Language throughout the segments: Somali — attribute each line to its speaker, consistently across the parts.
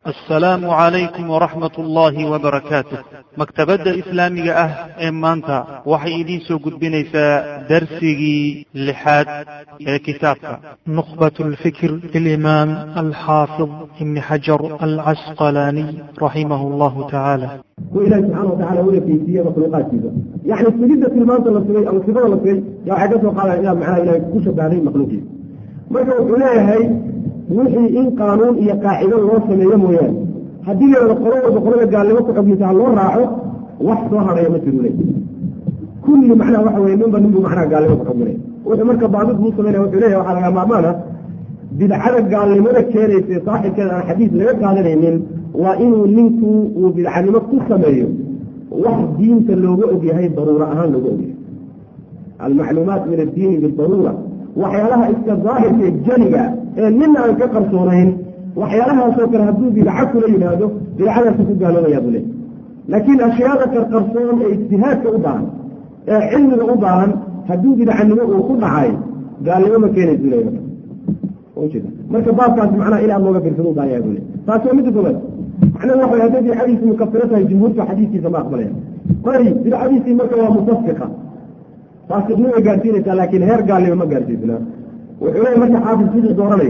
Speaker 1: السلام عليكم ورحمة الله وبركاته. مكتبة إسلامية إمانتا وحيدين سوقد بنيسا درسي لحاد كتابك
Speaker 2: نخبة الفكر للإمام الحافظ ابن حجر العسقلاني رحمه الله تعالى.
Speaker 3: وإلى سبحانه وتعالى هو في مخلوقات كذا يعني السجدة في المنطقة الصغيرة أو الصفة الصغيرة يا عدته قال إلى معنا إلى كشف هذه المخلوقين ما يقول هي وحي إن قانون هي قاعدة الوصف يوميا هدي له القرآن قال له حكم تعالى الله راعه وحصها يمثل له كل معنى وحوي من معنى قال له حكم له وتمركب بعضهم مصممين وحليه وحنا معنا بالعدد قال لي ملك كان في صاحب كذا حديث لا قال لي وإنه منكم وبالعلمات كسميه واحد دين تلوجئ بهاي الضرورة أهم لوجئ المعلومات من الدين بالضرورة وحيالها الظاهر في الجنة لنا أن كقرصونين وحيالها سكر هدو بالعكس لي هذا بالعكس سكر قالوا يا بني لكن أشياء كقرصون اجتهاد كأوبان علم الأوبان هدو بالعنوة وكل عاي قال لي ما كان يدري وكذا مركب باب كان معنا إلى الله في الفنوض يا بني فاتوا مدكم احنا نروح هذه حديث مكفرتها الجمهور في حديثي فما أقبلها طيب بالحديث مركب مصفقة فاسقنوا قارتينك لكن هير قال لي ما قارتينا وحولي متى حافظ فيه دوراني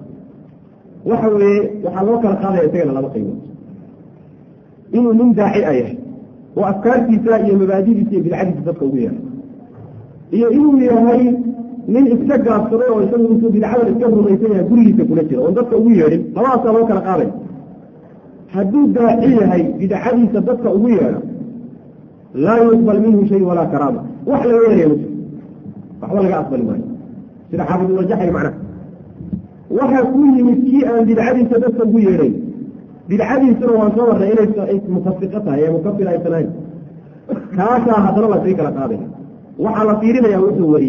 Speaker 3: وحوي وحلوك القاضي يتقل على بقيمه إنه من داعي آية وأفكار كتائية مبادئ بالعدد تدقوية هي إنه هي من استقى الصلاة ويسمى بالعمل الكبر ويسمى كل تكونتها وندقوية خلاص حلوك القاضي حدود داعية هي بدعادي تدقوية لا يقبل منه شيء ولا كرامة وحلا وين يا مسلم وحلا أقبل منه سيدا حافظ الوجحي معنا وحكوني مسكيئا بالعدي تدسل ويري بالعدي سنة وانصور إلى مفسقتها هي مكفلة إثنين كاسا هدر الله سيك لقابل وحلا طيرنا يا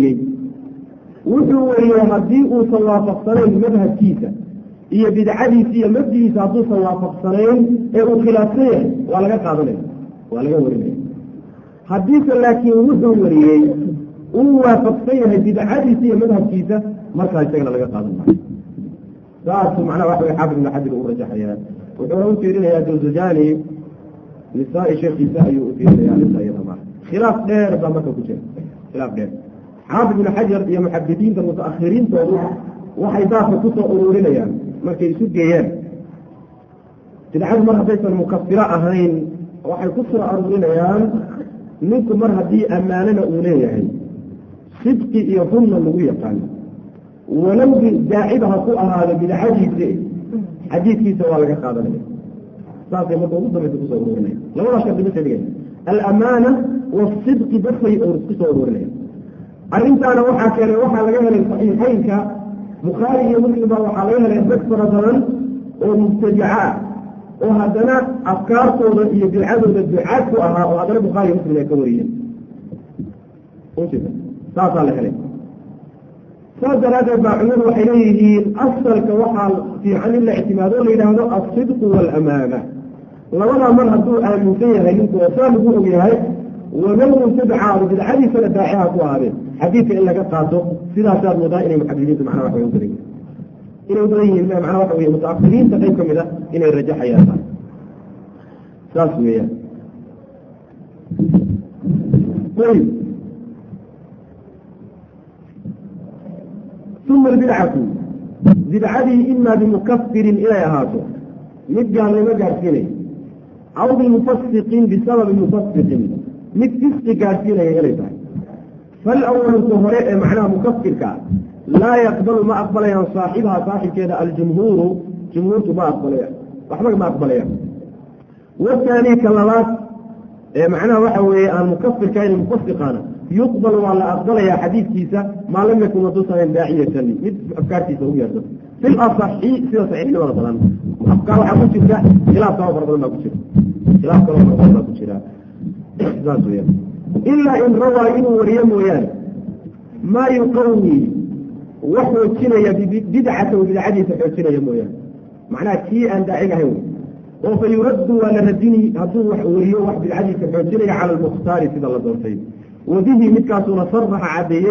Speaker 3: وحوريه هديء صوافق صنين مذهب كيسا هي بالعدي سيا مبدي سادو صوافق صنين خلافيه ولا قابلين ولا ورمين حديث لكن وحوريه هو فقصيه بدعادي سيا مذهب كيسا مركز يشتغل لغا قادم معه معنا واحد يحافظ من حد الأمور جحيات وحوله أثيرنا يا جوزجاني نساء شيخ نساء يؤثيرنا يا نساء يضمع خلاف دير ضمته كشيء خلاف دير حافظ من حجر يا محدثين المتأخرين توضوح وحيضافة كتب أرورنا يعني مركز يسود جيان تدعاد مرة بيسا المكفراء أهين وحي كسر أرورنا يعني منكم مرة دي أماننا أوليه يعني صدقي يظن اللغوية قال ولو داعبها فوقها هذا بالحديث حديث في سوال قادر صافي مضبوط بتصوروا لنا لو لا شك بمثل الأمانة والصدق بس يتصوروا لنا أنت أنا وحكي لها الصحيحين كبخاري ومسلم وحاليها لأكثر ظن ومبتدعات وهذا أفكار صورية بالعدد الدعاء فوقها وهذا بخاري ومسلم يكوريا وكذا صافي على عليه صدر هذا بعمر وحينيه الأصل كوحل في عن الاعتمادون إلى هذا الصدق والأمانة ولولا من هدوء آمن فيها ينكو وصالبوا بها ومن تبعى بالعدي فلداعيها كوارد حديث إلا قطعته سيدا شار مضائن محدثين معنا وحوى ينكرين إنه يضرين معنا وحوى متأخرين تقيمكم إذا إنه يرجع حياتها ساسوية طيب ثم البدعة بدعته إما بمكفر إلى هاته مدقى لما قارسيني أو بمفسق بسبب مفسق متفسق قارسيني إليه فالأول الظهراء معناه مكفر كان لا يقبل ما أقبل يا صاحبها صاحب كذا الجمهور جمهورته ما أقبل يا وحمق ما أقبل يا والثاني كلمات معناه وحوي المكفر كان المفسقانا يقبل ولا أقبل يا حديث كيسا ما لم يكن مدوسا داعية لي مثل أفكار كيسا ويا في الأصحي في صحيح ولا ظلام أفكار حبوش كيسا خلاف صواب ربنا ما كشرا خلاف صواب ربنا ما كشرا ذات ويا إلا إن روى إنه وريم ويان ما يقوي وحو كنا بدعة وبالعدي تحوكنا يا مويان معناه كي أن داعيها هو وفيرد ولا رديني هدوح وريوح بالعدي تحوكنا على المختار سيد الله دورتين وبه مكاسون صرح عبيي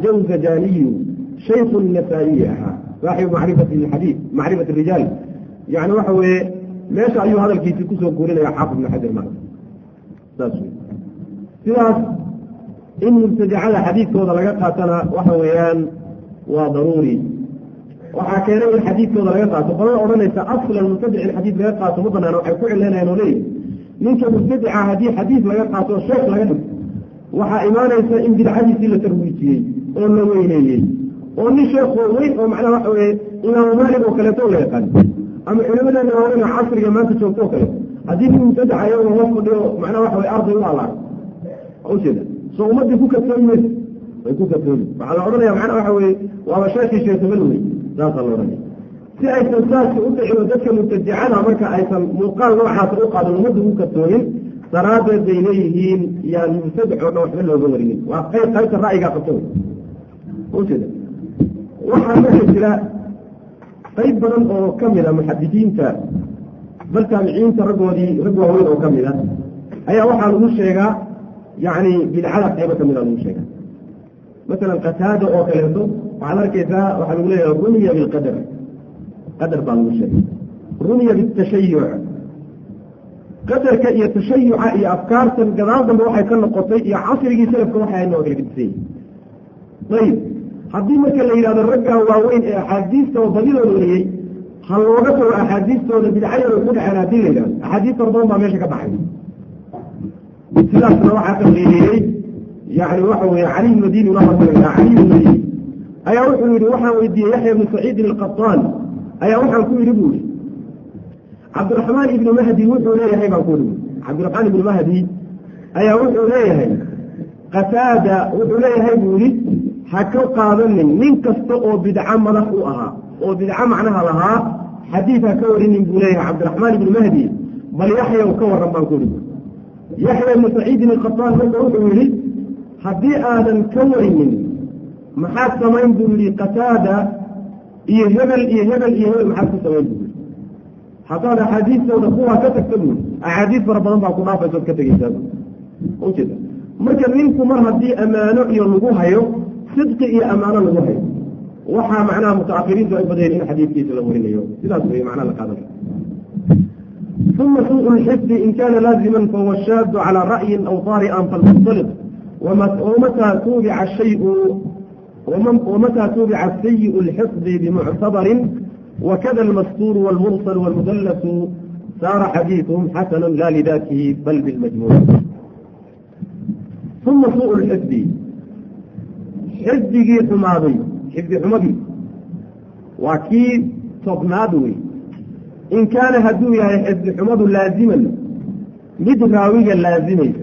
Speaker 3: الجوزجاني شيخ النسائي صاحب معرفة الحديث معرفة الرجال يعني وحوي ماشي أيها هذا الكيس كسر كورنا يا حافظ بن حجر معه ساسوي سلاس إن مبتدع على حديث كذا لقطنا وحويان وضروري وحكينا الحديث كذا لقطنا فقالوا أولا إذا أصل المبتدع الحديث لقطنا مضنا وحكوا لنا ينولي منك مبتدع هذه حديث لقطنا والشيخ لقطنا وحا إيمانا إن بالحديث إلا ترويتي ولا ويني وأني شيخ وين ومعنى وحوي إمام مالك وكلته لا يقال أما علمنا أنه هنا عصر ما تشوفوه كله حديث مبتدع يوم وصل معنى وحوي أرض الله أو كذا صومت يكوك التلمس ويكوك التلمس فعلى عضنا معنى وحوي ومشاكل شيء تبلوني ذات الله رني في أي تنساس أطعي وذلك متجعنا مركا أيضا مقال نوعها تروقع للمد يكوك التلمس سرادة دينيهين يعني مبتدع ونوحمل له ظهرين وقيت الرأي قاقبتون وكذا waxaa meesha jira qayb badan oo ka mid a muxadisiinta bal taabiciinta rag waaweyn oo ka mid a ayaa waxaa lagu sheegaa yani bidcada qaybo ka mid a lagu sheegaa masalan qataada oo kaleeto waxaad arkaysaa waxaa lagu leeyahay rumiya bilqadar qadar baa lagu sheegay rumiya bitashayuc qadarka iyo tashayuca iyo afkaartan gadaal dambe waxay ka noqotay iyo casrigii salafka waxay ahayd oo kala gedisay ayib haddii marka la yidhahdo raggaa waaweyn ee axaadiista oo badidooda wariyey ha looga tago axaadiistooda bidcayada ku dhaceen haddii la yidhahdo axaadiis fara badan baa meesha ka baxay sidaasna waxaa taqriiriyey yani waxa weeye cali ibn madini cali ibn madini ayaa wuxuu yidhi waxaan weydiiyey yaxya ibnu saciidin alqataan ayaa waxaan ku yidhi buu yidhi cabdiraxmaan ibnu mahdi wuxuu leeyahay baan ku yidhi cabdiraxmaan ibnu mahdi ayaa wuxuu leeyahay qataada wuxuu leeyahay buu yidhi ha ka qaadanin nin kasta oo bidco madax u ahaa oo bidco macnaha lahaa xadiid ha ka warinin buu leeyahay cabdiraxmaan ibnu mahdi bal yaxya u ka warran baan ku yidhi yaxya ibnu saciidin alqataan marka wuxuu yidhi haddii aadan ka warinin maxaad samayn buu yidhi qataada iyo hebel iyo hebel iyo hebel maxaad ku samayn buu yidhi haddaad axaadiistooda kuwaa ka tagta buu axaadiis fara badan baa ku dhaafaysood ka tegaysaa ujeeda marka ninku mar haddii ammaano iyo lagu hayo صدق إيه أمانة لغوهي وحا معناه متأخرين ذو إبادين إن حديث كيس الأمورين يوم سلاس هي معناه لقادر ثم سوء الحفظ إن كان لازما فهو الشاذ على رأي أو طارئا فالمختلط ومتى توبع الشيء ومتى توبع السيء الحفظ بمعتبر وكذا المستور والمرسل والمدلس صار حديثهم حسنا لا لذاته بل بالمجموع ثم سوء الحفظ حفظي حماضي حفظ حماضي وكيد صبنادوي إن كان هدويا حفظ حماض لازما مدراويا لازمي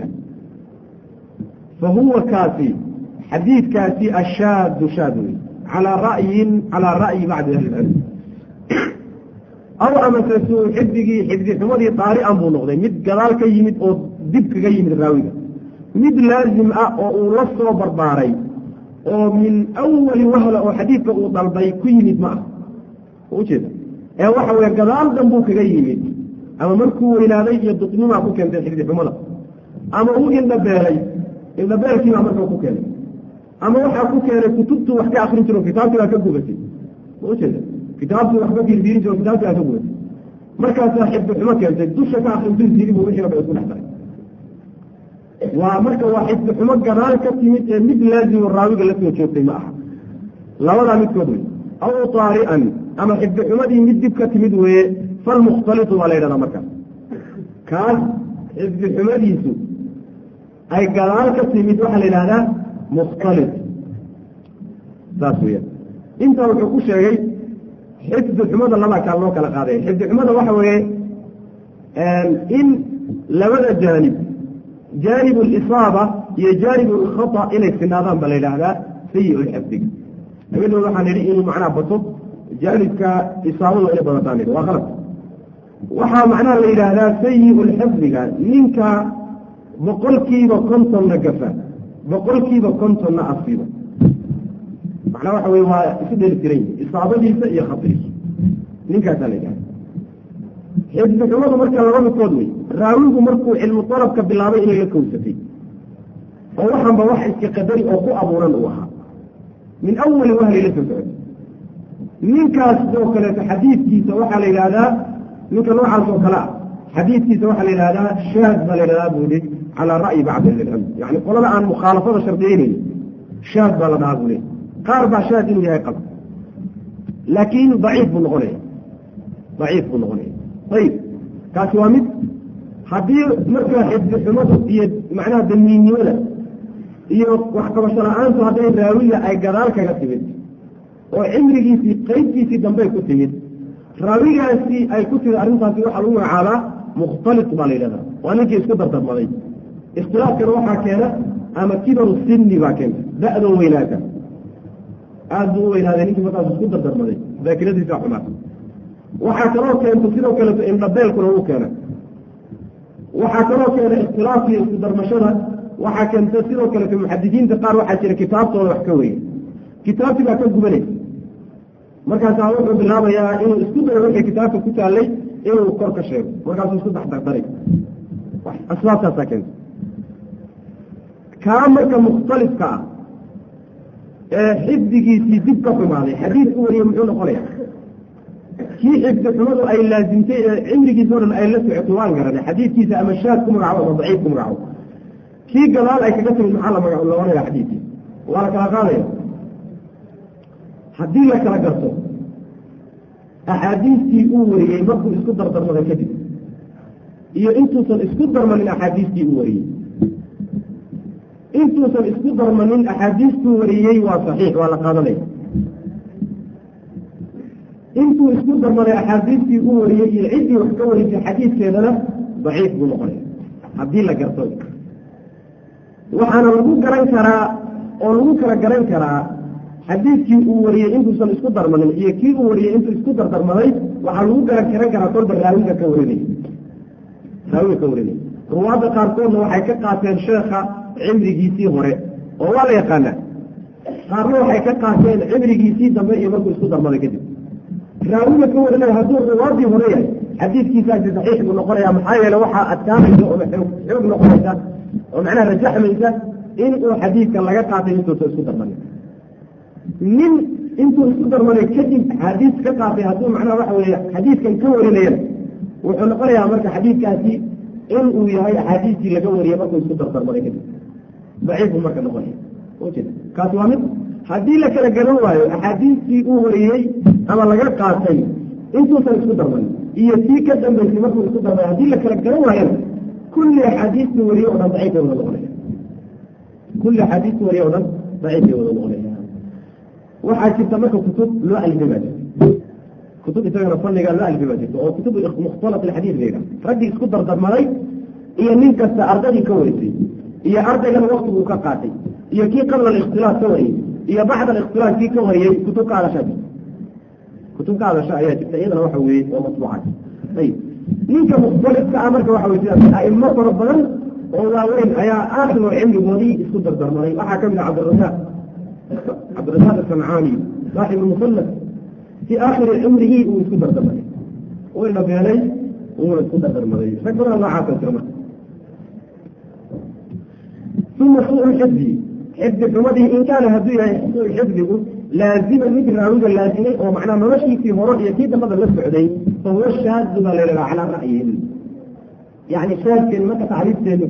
Speaker 3: فهو كافي حديث كافي الشاذ شاذوي على رأي بعض أهل العلم أو أما تسوء حفظ حماضي طارئا بنغضي مد قلال كيمد أو دبك كيمد الراوية مد لازم أو لصو برباري ومن أول وهلة أو حديث ضربي كيمد معه وكذا وحوى قدام ذنبوك كيمد أما مركو إلى ذي يدقني معكو كان تحديث حملة أما هو إن دبالي كيما مركو كان أما وحكو كان كتبت وحكي آخرين تلو كتابتي لا كقوبتي وكذا كتابتي وحكي الديرين تلو كتابتي لا كقوبتي مركز صاحب حمكة دوشة آخرين تلو الديرين ومشي ربع يكون أحباري ومركا واحد حمق ذلك مد لازم الراوي التي وشوفتي معها لا ولا متكبري أو طارئا أما حب حمدي مدبك مدوي فالمختلط علينا مركا كان حب حمدي سوء أي قالك تمد وحل هذا مختلط ذاتوية انت وحكو شيء حب حمد الله ما كان لوك لقاضي حب حمد وحوي إن لبدا جانب جانب الإصابة هي جانب الخطأ إلى استناظام بليلة هذا سيء الحفظ أقول له نحن نريد إنه معناه بطب جانب كإصابة إلى بلطانه وغلط وحا معناه الليلة هذا سيء الحفظ منك بقولكي وكنتم نقفا بقولكي وكنتم نأصيبا معناه وحوي سيد الاثنين إصابة دي سيء خطير منك ذلك حفظ حمد مركا لغم القدوي راويه مركو علم الطلب كبالله إلى الكوسفي ووحن بوحي كقدري أو كو أبوران وحا من أول وهل لسنفعل من كاس دوكلة حديث كيسا وحا ليلة منك نوع على الكلاء حديث في سواء هذا شاذ بلنا بولي على رأي بعض أهل العلم يعني قلنا عن مخالفة شرطين شاذ بلنا بولي قارب شاذ إنه قبل لكن ضعيف بالغنى ضعيف بالغنى طيب كاسوامد حديث مركز حدث معناه دميني ولا iyo wax ka basharaaantu haday raawiga ay gadaal kaga timid oo cimrigiisii qaybtiisii dambe ku timid raawigaasi ay ku timid arrintaasi waxa lagu magacaabaa mukhtalit baa la yidhahdaa waa ninkii isku dardarmaday ikhtilaafkana waxaa keena ama kibaru sinni baa keenta da'doo weynaata aad buu u weynaaday ninkii markaas isku dardarmaday daakiradiisa xumaa waxaa kaloo keenta sidoo kaleeto indhabeelkuna uu keena waxaa kaloo keena ikhtilaafkii isku darmashada waxaa keenta sidoo kale muxadisiinta qaar waxaa jira kitaabtooda wax ka weeye kitaabtii baa ka gubanaysa markaasaa wuxuu bilaabayaa inuu isku dayo wixii kitaabka ku taallay inuu kor ka sheego markaasuu isku dexdardaray asbaabtaasaa keenta kaa marka mukhtalifka ah ee xifdigiisii dib ka xumaaday xadiidku wariye muxuu noqonaya kii xifdi xumadu ay laasimtay ee cimrigiisa o dhan ay la socoto waan garanay xadiidkiisa ama shaad ku magacaabo ama daciif ku magacaabo kii gadaal ay kaga timid maxaa laohanaya xadiidkii waa la kala qaadaya haddii la kala garto axaadiistii uu wariyey markuu isku dardarmaday kadib iyo intuusan isku darmanin axaadiistii uu wariyey intuusan isku darmanin axaadiistuu wariyey waa saxiix waa la qaadanaya intuu isku darmaday axaadiistii uu wariyey iyo ciddii wax ka warisay xadiidkeedana daciif buu noqonaya haddii la garto waxaana lagu garan karaa oo lagu kala garan karaa xadiidkii uu wariyey intuusan isku darmanin iyo kii uu wariyey intuu isku dardarmaday waxaa lagu garan karaa kolba raawiga ka warinay ruwaadda qaarkoodna waxay ka qaateen sheekha cimrigiisii hore oo waa la yaqaanaa qaarna waxay ka qaateen cimrigiisii dambe iyo markuu isku darmaday kadib raawiga ka warinaya hadduu ruwaaddii hore yahay xadiidkiisaasi saxiix buu noqonaya maxaa yeele waxaa adkaanaysa oo xoog noqonaysa oo macnaha rajaxmaysa in uu xadiidkan laga qaatay intuusa isku darmanin nin intuu isku darmanay kadib xadiis ka qaatay hadduu macnaha waxa weeye xadiidkan ka warinayana wuxuu noqonayaa marka xadiidkaasi in uu yahay axaadiistii laga wariyay markuu isku dardarmaday kadib daciif buu marka noqonaya kaasi waa mid haddii la kala garan waayo axaadiistii uu wariyey ama laga qaatay intuusan isku darmanin iyo tii ka dambaysay markuu isku darmay haddii la kala garan waayana kulli axaadiistii wariye o dhan daciifay wada noqonaya kulli axaadiistii wariye o dhan daciifay wada noqonaya waxaa jirta marka kutub loo alifay baa jirta kutub isagana fanniga loo alifay baa jirta oo kutub mukhtalat alxadiid layidhaha raggii isku dardarmaday iyo nin kasta ardadii ka warisay iyo ardaygana waktiguu ka qaatay iyo kii qabla alikhtilaaf ka wariyey iyo bacda alikhtilaaf kii ka wariyey kutub ka hadashaa jirta kutub ka hadasha ayaa jirta iyadana waxa weeye oo matbuucad ayib ninka mukhtalifka ah marka waxa weye sidaas a'imo fara badan oo waaweyn ayaa aakhiroo cimrigoodii isku dardarmaday waxaa ka mid ah cabdirasaaq asancaani saaxib almusannaf fii aakhiri cimrigii uu isku dardarmaday wayna beenay uuna isku dardarmaday rag badan noocaasa jira marka uma suu xifdi xifdi xumadii in kaana hadduu yahay suu xifdigu laaziman mid raawiga laazimay oo macnaa noloshiisii hore iyo kii dambada la socday fahuwa shaadu baa layidhaha calaa ra'yin yani shaadkeen marka tacriifteenu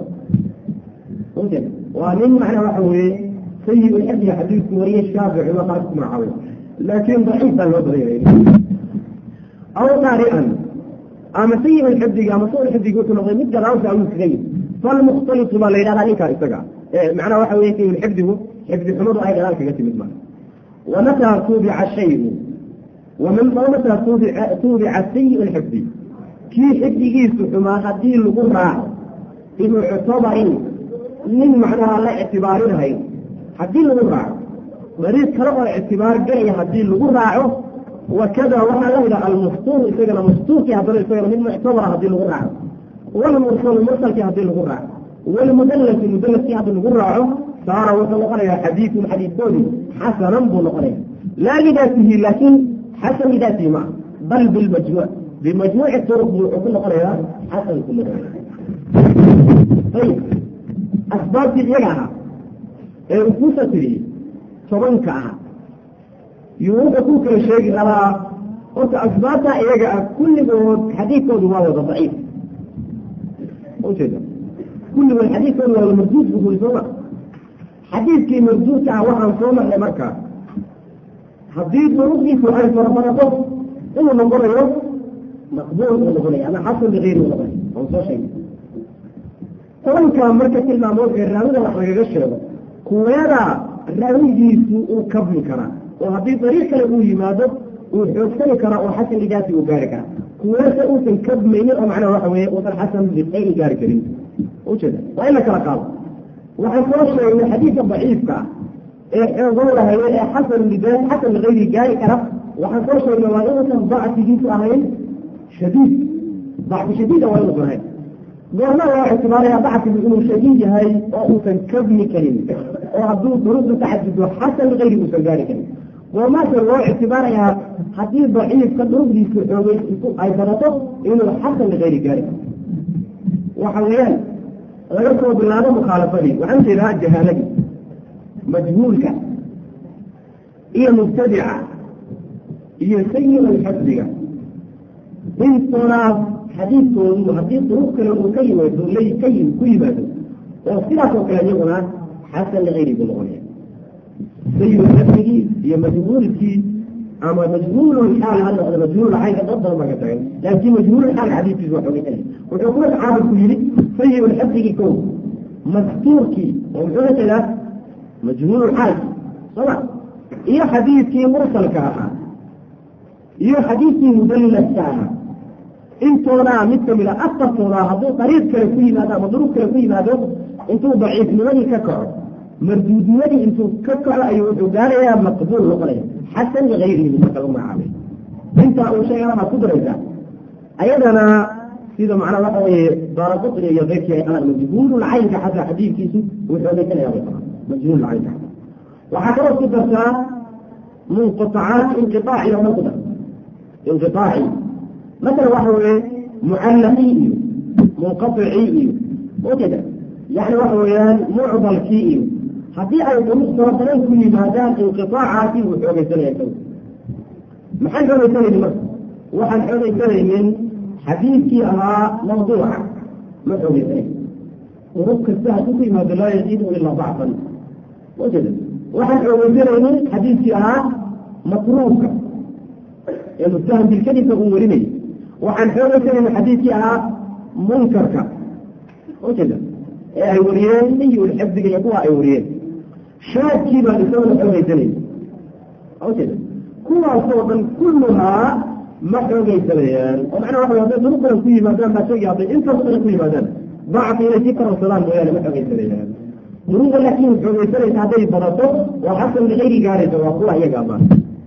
Speaker 3: waa nin macnaa waxa weeye sayi xifdiga xadiidku wariye shaafici waa qaar ku magacaabay laakiin daciif baa loo badanyay aw qaari'an ama sayi xifdiga ama suu xifdiga wuxuu noqday mid gadaawsa ayuu kaga yimi falmukhtalitu baa la yidhahdaa ninkaa isaga macnaha waxa weye sayi xifdigu xifdi xumadu ay gadaal kaga timid maa ومتى توبع الشيء ومتى توبع السيء الحفظ كي حفظه سحما هدي الغرع إنه اعتبر من معناها لا اعتبارها هدي الغرع مريض كرغ الاعتبار جاي هدي الغرع وكذا وما له المفطور يسجل مفطور في هذا الفير من معتبر هدي الغرع والمرسل مرسل في هدي الغرع والمدلس المدلس في هدي الغرع صار وصل يا حديث دولي حسنا بنقله لا لذاته لكن حسن لذاته معه بل بمجموع الطرق وكل قرية حسن كل قرية طيب أسباب تجيها أنفسها تري صبنكها يوجد كل شيء على أثباتها إيجا كل حديث كود هو ضعيف وكذا كل الحديث كود هو مردود بقول صومع حديث كي مردود كعوها صومع لمكة حديث مردود في أي فرمانة إنه نقول يوم مقبول ولا غني أنا حصل بغير ولا غني أو شيء طبعا كان مركز المعمول غير راوي ولا حاجة غير كويرا الراوي جيسو وكبني كرا وهذه طريقة لأوي ماذا وحسن كرا وحسن لجاتي وباركة كويرا أوتن كب مني أو معنى وحوي وطن حسن بالأي جاركرين وكذا وإلا كرا قال وحصلش إن الحديث ضعيف كا ظهرها هي حسن لجاتي حسن لغير جاري كرا وحصلش إن وائلة ضعف جيسو أهين شديد ضعف شديد أو غير قلنا له اعتبارها ضعف بأنه شديد هاي أو تنكبني كلمة وعبدو برد تحدد حسن غير مسجاري كلمة وما شاء الله اعتبارها حديث ضعيف قد ربي أي فرطه إنه حسن غير جاري وحويان غيرته بالله مخالفة لي وعنده لها الجهالة مجهولك هي مبتدعة هي سيئة الحسنية انتنا حديث روك المكيمة لي كيم كيمة وصلاة وكان يقول حسن لغير بالغنية سيد الحسني هي مجهول في أما مجهول الحال هذا مجهول الحال ضد ما قتل لكن مجهول الحال حديث في وحوي ثاني وتقول عابد كيلي سيد الحسني يكون مذكور كي ومحولة له مجهول الحال طبعا هي حديث مرسل كاها هي حديث مدلس كاها انتونا متكملة أكثر هذا طريق كلفي هذا مضروب كلفي هذا انتو ضعيف لمن ككع مردود لمن انتو ككع أيوة جارية مقبول لقليه حسن لغيره من مكالو معامل انت أول شيء أنا قدر إذا أيضا إذا معنا وحوي دار قطري يضيك يا أنا مجهول العين كحتى حديث كيسو وحوالي كلا يا بطرة مجهول العين وحكرا قدرتها منقطعات انقطاعي وما قدر انقطاعي مثلا واحد معلقي منقطعي وكذا يعني واحد معضل كي هذه أيضا مصطلحات كل مادام انقطاعاتي وحوالي سنة يكون محل حوالي سنة لمصر وحن حوالي سنة من حديثي أها موضوع ما حوالي سنة وربك الساعة في ماذا لا يزيد إلا ضعفا وكذا وحن حوالي سنة من حديثي أها مطروقة يعني السهم بالكلمة أموريني وعن حوالي من حديثها منكرك وكذا أيوريين لي والحفظ يقوى أيوريين شاكي ما يسوي حوالي سنين وكذا كلها صوتا كلها ما حوالي سنين ومعنى واحد يقول نقل فيه مادام ما شيء يعطي انت نقل فيه مادام ضعف إلى ذكر وسلام ويانا ما حوالي سنين ونقول لك حوالي سنين هذه فرطه وحسن لغير جارته وقوة هي قامان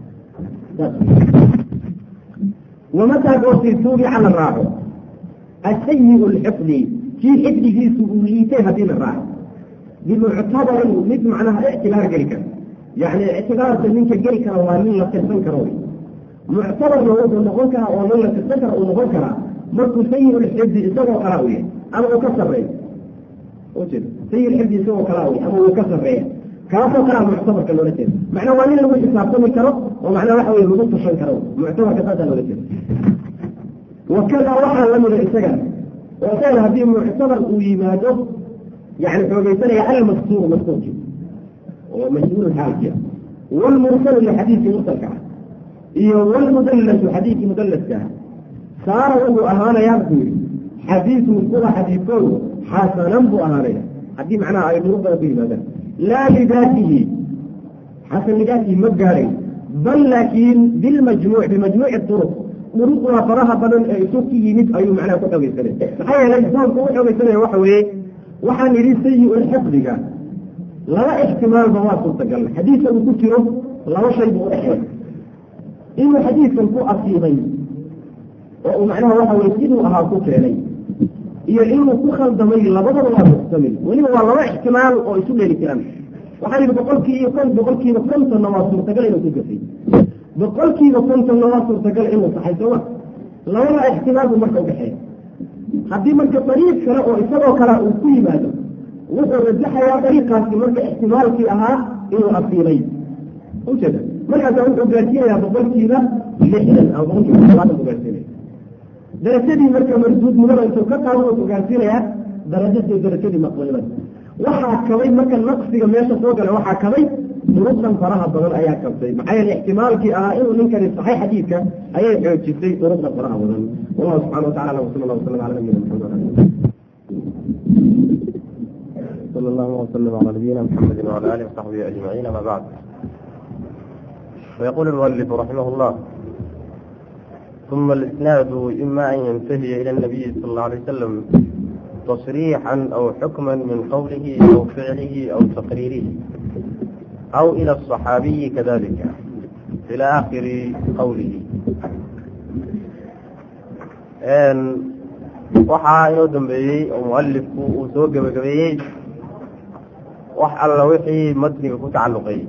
Speaker 3: ومتى قلت السوري على الراحة السيء الحفظ في حفظه سؤوليتها بين الراحة بمعتبر مثل معناها اعتبار جريكا يعني اعتبار منك جريكا ومن لا تستنكر معتبر لو نغنكها ومن لا تستنكر ونغنكها مركو سيء الحفظ يسوى قراوي أما وكسر رأي وجد سيء الحفظ يسوى قراوي أما وكسر رأي كافة قراء معتبر كالولتين معنى وانين لو يحسابتني كرو ومعنى وحوي الوضوط الشن كرو معتبر كفاة الولتين وكذا وحا لم يرئيسك وكان هذه معتبر ويماده يعني حواليسان على المذكور ومذكور ومجهول الحاجة والمرسل لحديث مرسل كعب والمدلس حديث مدلس كعب صار له أهانا يابكوري حديث من كل حديثه حسنا بأهانيه حديث معناه أي مرسل به ماذا لا لذاته حسن لذاته مجاري بل لكن بمجموع الطرق نرقها فراها بدل سوكي يمد أي معنى كتب السنة حيا لجزان كتب السنة وحن يريد سيء الحفظ لا احتمال بواصل تقل حديثا كتره لا شيء بأحيان إنه حديثا كو أصيغين ومعناه وحوي يسيدوا أها كترين iyo inuu ku khaldamay labadaba waa muxtamil waliba waa laba ihtimaal oo isu leeyahay kiran waxa uu boqolkiiba konton waa suurtagal inuu ku gafay boqolkiiba konton waa suurtagal inuu saxayso laba ihtimaal marka u dhaxay haddii marka طريق kale oo isagoo kala uu ku yimaado wuxuu rajaxayaa طريقaasi marka ihtimaalkii ahaa inuu asiibay وجد مركز أنت جاتية يا بقولكينا lixdan ama boqolkiiba todobaatan buu gaarsiinaya darajadii marka marduud mudada intuu ka qaado wuxuu gaarsiinayaa darajadii maqbuulada waxaa kabay marka naqsiga meesha soo gala waxaa kabay duruqdan faraha badan ayaa kabtay maxaa yeele ixtimaalkii ahaa inuu ninkani saxay xadiidka ayay xoojisay duruqda faraha badan wallahu subxana watacala wasala allah wasalam cala nabiyina maxamed
Speaker 4: صلى الله وسلم على نبينا محمد وعلى آله وصحبه أجمعين أما بعد ويقول المؤلف رحمه الله ثم الإسناد إما أن ينتهي إلى النبي صلى الله عليه وسلم تصريحا أو حكما من قوله أو فعله أو تقريره أو إلى الصحابي كذلك إلى آخر قوله waxaa inoo dambeeyey oo mualifku uu soo gebagabeeyey wax alla wixii matniga ku tacalluqay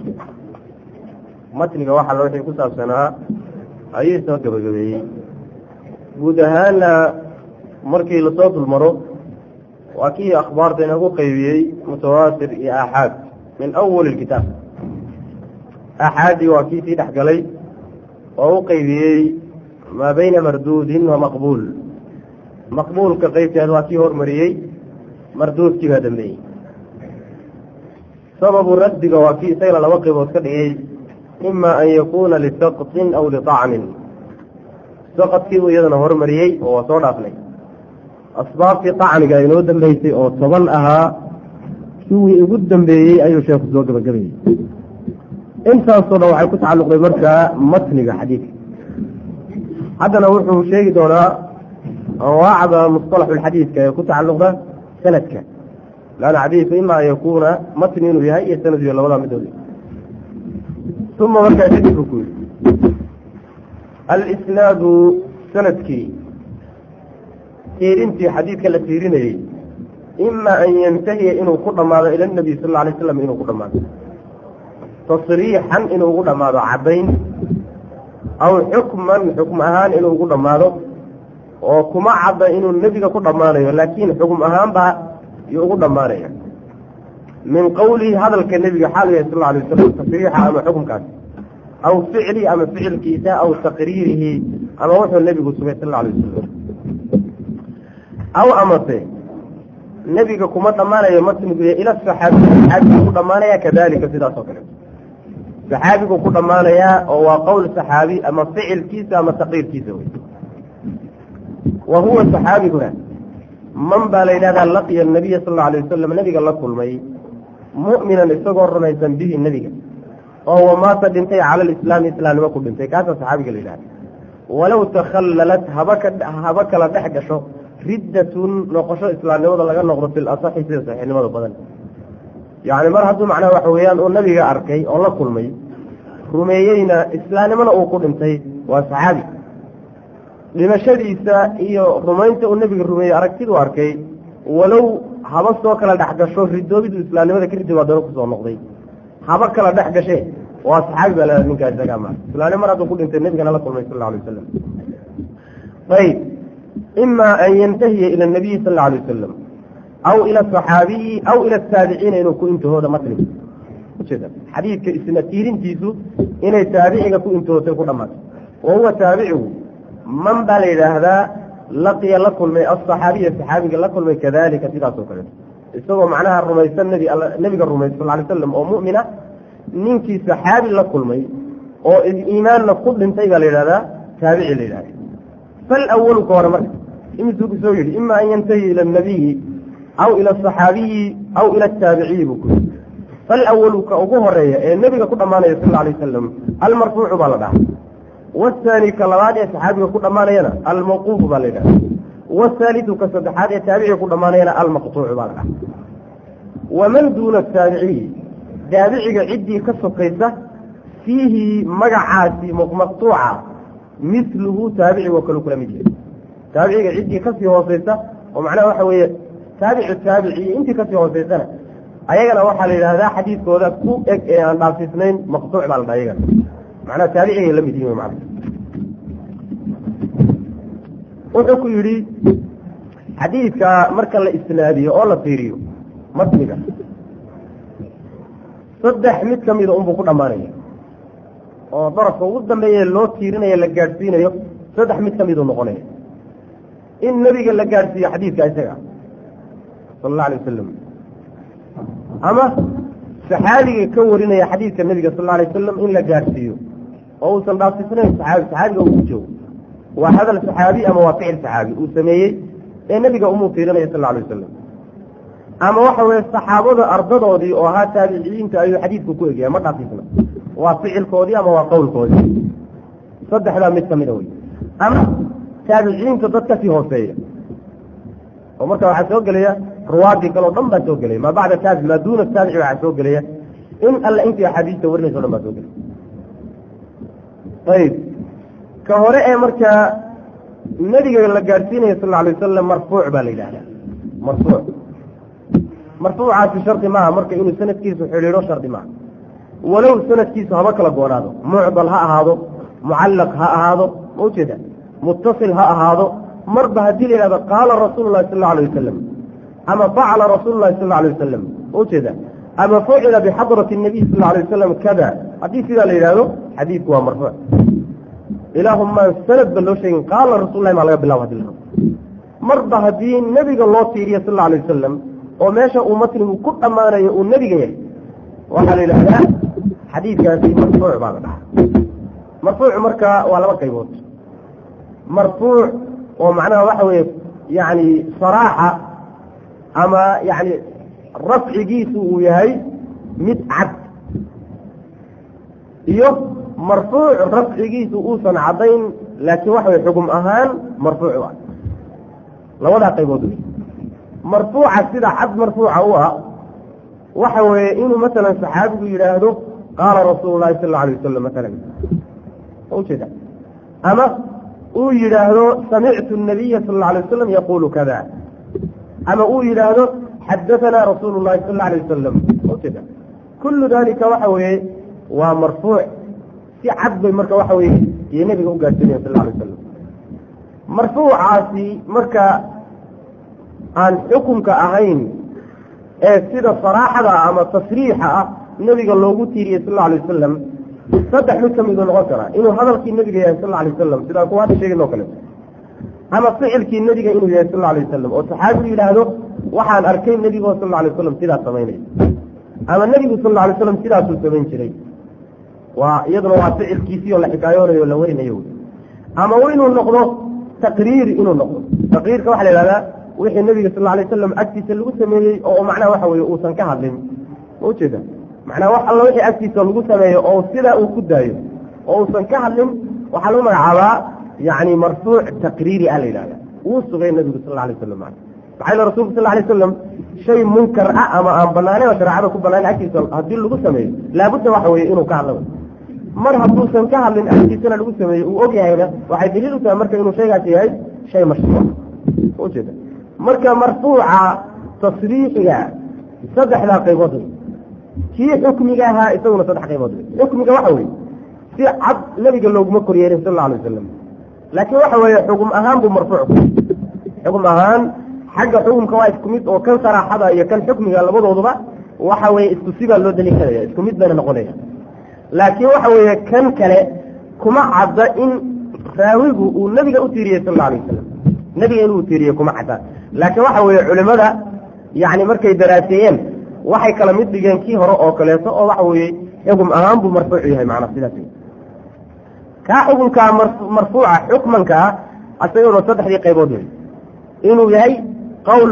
Speaker 4: matniga wax alla wixii ku saabsanaa ayuu soo gebagabeeyey guud ahaana markii lasoo dulmaro waa kii akhbaarta inagu qaybiyey mutawaatir iyo aaxaad min awal ilkitaab aaxaadii waa kii sii dhex galay oo u qaybiyey maa bayna marduudin wa maqbuul maqbuulka qaybteeda waa kii hormariyey marduudkii baa dambeeyey sababu raddiga waa kii isagana laba qaybood ka dhigay ima an yakuuna lisaqtin aw litacnin saqadkii buu iyadana hormariyey oo waa soo dhaafnay asbaabtii tacniga inoo dambeysay oo 10 ahaa kuwii ugu dambeeyey ayuu sheekhu soo gabagabayey intaasoo dhan waxay ku tacalluqday markaa matniga xadiidka haddana wuxuu sheegi doonaa anwaacda musطalaxulxadiidka ee ku tacalluqda sanadka laana xadiidku ima an yakuuna matni inuu yahay iyo sanad iyo labadaa midood uma markaa kadib ku yidhi alisnaadu sanadkii tiirintii xadiidka la tiirinayey ima an yantahiya inuu ku dhammaado ila nabiy sal alla alay slam inuu ku dhammaado tasriixan inuu ugu dhammaado caddayn aw xukman xukm ahaan inuu ugu dhammaado oo kuma cadda inuu nebiga ku dhammaanayo laakiin xukm ahaanba yuu ugu dhammaanaya min qowlihi hadalka nebiga xaalu yahay sal alla alay wasalam tasriixa ama xukumkaas aw ficli ama ficilkiisa aw taqriirihi ama wuxuu nebigu sugay sal alla alay wasalam aw amase nebiga kuma dhammaanayo matnigu ila saxaabiga saxaabigu ku dhammaanaya kadalika sidaas oo kale saxaabigu ku dhammaanayaa oo waa qowl saxaabi ama ficilkiisa ama taqriirkiisa wey wa huwa saxaabiguna man baa la yidhahdaa laqiya nabiya sal alla alay wasalam nebiga la kulmay mu'minan isagoo rumaysan bihi nebiga oo wamaata dhintay cala alislaami islaamnimo ku dhintay kaasaa saxaabiga la yidhahda walow takhallalat haba kala dhex gasho riddatun noqosho islaamnimada laga noqdo fil asaxi sida saxiixnimada badan yacni mar hadduu macnaha waxa weeyaan uu nabiga arkay oo la kulmay rumeeyeyna islaamnimona uu ku dhintay waa saxaabi dhimashadiisa iyo rumaynta uu nebiga rumeeyey aragtiduu arkay walow haba soo kala dhex gasho ridoobidu islaamnimada ka ridib haddana kusoo noqday haba kala dhex gashee waa saxaabi baa leedahay ninkaa isagaa maa islaamnimo mar hadduu ku dhintay nebigana la kulmay sal alla alay wasalam ayb ima an yantahiya ila nabiyi sal alla alay wasalam aw ila asaxaabiyi aw ila ataabiciina inuu ku intahooda matniga ujeeda xadiidka isna tiirintiisu inay taabiciga ku intahootay ku dhammaatay wa huwa taabicigu man baa la yidhaahdaa laqiya la kulmay asaxaabiya saxaabiga la kulmay kadalika sidaasoo kale isagoo macnaha rumaysan nebiga rumaysa sal alay slam oo mu'mina ninkii saxaabi la kulmay oo iimaanna ku dhintay baa la yidhahdaa taabici la yidhahda falawalu ka hore marka imisuu ku soo yidhi ima an yantahi ila anabiyi aw ila asaxaabiyi aw ila ataabiciyi buu ku yidhi falawalu ka ugu horeeya ee nebiga ku dhammaanaya sal alla alay wasalam almarfuucu baa la dhaha wahaani ka labaad ee saxaabiga ku dhammaanayana almawquufu baa la yidhahda wahaalidu ka saddexaad ee taabiciga ku dhammaanayana almaqtuucu baa la dhaha waman duuna taabiciyi taabiciga ciddii ka sokaysa fiihi magacaasi maqtuuca miluhu taabiciga oo kale kula mid yahay taabiciga ciddii kasii hooseysa oo macnaha waxa weeye taabicu taabici intii kasii hooseysana ayagana waxaa la yidhahdaa xadiidkooda ku eg ee aan dhaafisnayn maqtuuc baa la dhaha ayagana macnaha taabicigay la mid yihin macna wuxuu ku yidhi xadiidka marka la isnaadiyo oo la fiiriyo matniga 3 mid ka mida unbuu ku dhammaanaya oo darafka ugu dambeeye loo tiirinayo la gaadhsiinayo saddex mid ka miduu noqonaya in nebiga la gaadhsiiyo xadiidka isaga sala allahu alay wasalam ama saxaabiga ka warinaya xadiidka nebiga sal alla alay wasalam in la gaadhsiiyo oo uusan dhaafsisnayn saxaabiga uu joogo waa hadal saxaabi ama waa ficil saxaabi uu sameeyey ee nebiga umuu tiirinaya sal alla alay wasalam ama waxa weeye saxaabada ardadoodii oo ahaa taabiciyiinta ayuu xadiidku ku egyahay ma dhaafisna waa ficilkoodii ama waa qowlkoodii saddexdaa mid ka mida wey ama taabiciyiinta dad kasii hooseeya oo marka waxaa soo gelaya ruwaadii kaleo dhan baa soo gelaya maa bacda taabici maa duuna taabici waxaa soo gelaya in alle intii axaadiista warinaysa o dhan baa soo gelaya ayib ka hore ee markaa nebiga la gaadhsiinaya sal alla alay wasalam marfuuc baa la yidhahdaa marfuuc marfuucaasi shardi maaha marka inuu sanadkiisu xidhiidho shardi maaha walow sanadkiisu haba kala goonaado mucdal ha ahaado mucallaq ha ahaado ma ujeeda muttasil ha ahaado marba haddii la yidhahdo qaala rasuulu llahi sal alla alay wasalam ama facala rasuulu llahi sal alla alay wasalam ma ujeeda ama fucila bixadrati nabiy sal alla alay wasalam kada haddii sidaa la yidhahdo xadiidku waa marfuuc ilaahuma sanad ba loo sheegin qaala rasullahi maa laga bilaabo hadii la rabo marba haddii nebiga loo tiiriyo sal alla alay wasalam oo meesha uu matnigu ku dhammaanayo uu nebiga yahay waxaa la yidhahdaa xadiidkaasi marfuuc baa la dhahaa marfuuc marka waa laba qaybood marfuuc oo macnaha waxa weeye yani saraaxa ama yani rafcigiisu uu yahay mid cad iyo marfuuc rafcigiisu uusan caddayn laakiin waxa weye xugum ahaan marfuuc u ah labadaa qaybood wey marfuuca sida cad marfuuca u ah waxa weeye inuu masalan saxaabigu yidhaahdo qaala rasuulu llahi sal alla alay wasalam masalan ujeeda ama uu yidhaahdo samictu nabiya sal alla alay wasalam yaquulu kada ama uu yidhaahdo xadahanaa rasuulu llahi sal alla alay wasalam ujeeda kullu dalika waxa weeye waa marfuuc si cad bay marka waxa weye iyo nebiga u gaadhsiinayan sal alla alay wasalam marfuucaasi marka aan xukunka ahayn ee sida saraaxada ama tasriixa ah nebiga loogu tiiriyey sal alla alay wasalam saddex mid ka miduu noqon karaa inuu hadalkii nebiga yahay sal alla alay wasalam sidaan ku hadda sheegin oo kale ama ficilkii nebiga inuu yahay sal alla alay wasalam oo saxaabigu yidhaahdo waxaan arkay nebigoo sal alla alay wasalam sidaas samaynaya ama nebigu sal alla alay wasalam sidaasuu samayn jiray waa iyaduna waa ficilkiisii oo la xikaayoonayo o la warinayo ama inuu noqdo taqriiri inuu noqdo taqriirka waxaa la yidhahdaa wixii nebiga sal alla alay wasalam agtiisa lagu sameeyey oo macnaha waxa weeye uusan ka hadlin ma ujeeda macnaha wax alla wixii agtiisa lagu sameeyo oo sidaa uu ku daayo oo uusan ka hadlin waxaa lagu magacaabaa yani marfuuc taqriiri a la yidhahda wuu sugay nebigu sal alla alay wasalam maxaa yele rasulku sal alay wasalam shay munkar ah ama aan banaanayn oo shareecada ku banaayn agtiisa haddii lagu sameeyo laabudda waxa weeye inuu ka hadla mar hadduusan ka hadlin agtiisana lagu sameeyey uu og yahayna waxay daliil u tahay marka inuu shaygaas yahay shay mashruuc ma ujeeda marka marfuuca tasriixiga saddexdaa qaybood wey kii xukmiga ahaa isaguna saddex qaybood wey xukmiga waxa weye si cad nebiga looguma koryeerin sal alla alay wasalam laakiin waxa weeye xugum ahaan buu marfuuc ku xugum ahaan xagga xukumka waa isku mid oo kan saraaxada iyo kan xukmiga labadooduba waxa weeye isku sibaa loo daliil karaya isku mid bayna noqonaya laakiin waxa weeye kan kale kuma cadda in raawigu uu nebiga u tiiriyey sal alla alay wasalam nebiga inuu tiiriye kuma cadda laakiin waxa weeye culimada yani markay daraaseeyeen waxay kala mid dhigeen kii hore oo kaleeto oo waxa weeye xugum ahaan buu marfuuc yahay macnaa sidaas kaa xukunkaa marfuuca xukmankaa asaguna saddexdii qaybood wey inuu yahay qowl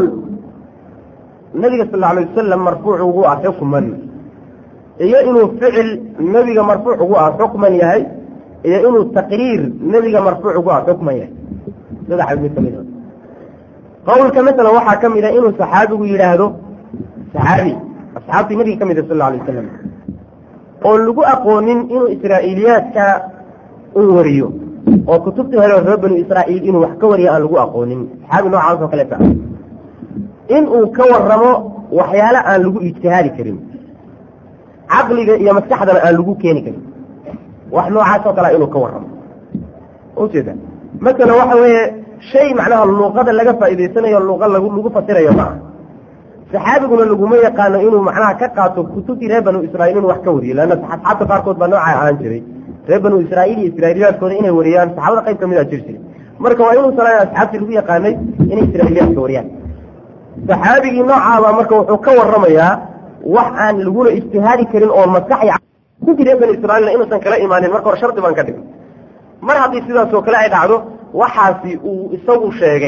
Speaker 4: nebiga sal alla alay wasalam marfuuc ugu ah xukman iyo inuu ficil nebiga marfuuc ugu ah xukman yahay iyo inuu taqriir nebiga marfuuc ugu ah xukman yahay saddex mid ka mid qowlka masalan waxaa ka mid a inuu saxaabigu yidhaahdo saxaabi asxaabtii nebiga ka mida sal alla alay wasalam oo lagu aqoonin inuu israa'iiliyaadka uu wariyo oo kutubtii hore reer banu israa'iil inuu wax ka wariyo aan lagu aqoonin saxaabi noocaas oo kaleeta in uu ka waramo waxyaale aan lagu ijtihaadi karin caqliga iyo maskaxdana aan lagu keeni karin wax noocaas oo kalea inuu ka waramo ujeeda masalan waxa weeye shay macnaha luuqada laga faa'iidaysanayo luuqa lagu fasirayo maaha saxaabiguna laguma yaqaano inuu macnaha ka qaato kutubtii reer banu israa'iil inuu wax ka wariyo leanna asxaabta qaarkood baa noocaa ahaan jiray reer banu israa'iil iyo israa'iiliyaadkooda inay wariyaan saxaabada qayb kamid a jiri jiray marka waa inuu salaaya asxaabtii lagu yaqaanay inay israa'iiliyaadka wariyaan saxaabigii noocaaba marka wuxuu ka warramayaa wax aan laguna ijtihaadi karin oo maskaxi ninkii reer banu israa'iilna inuusan kala imaanin marka hore shardi baan ka dhigay mar haddii sidaas oo kale ay dhacdo waxaasi uu isagu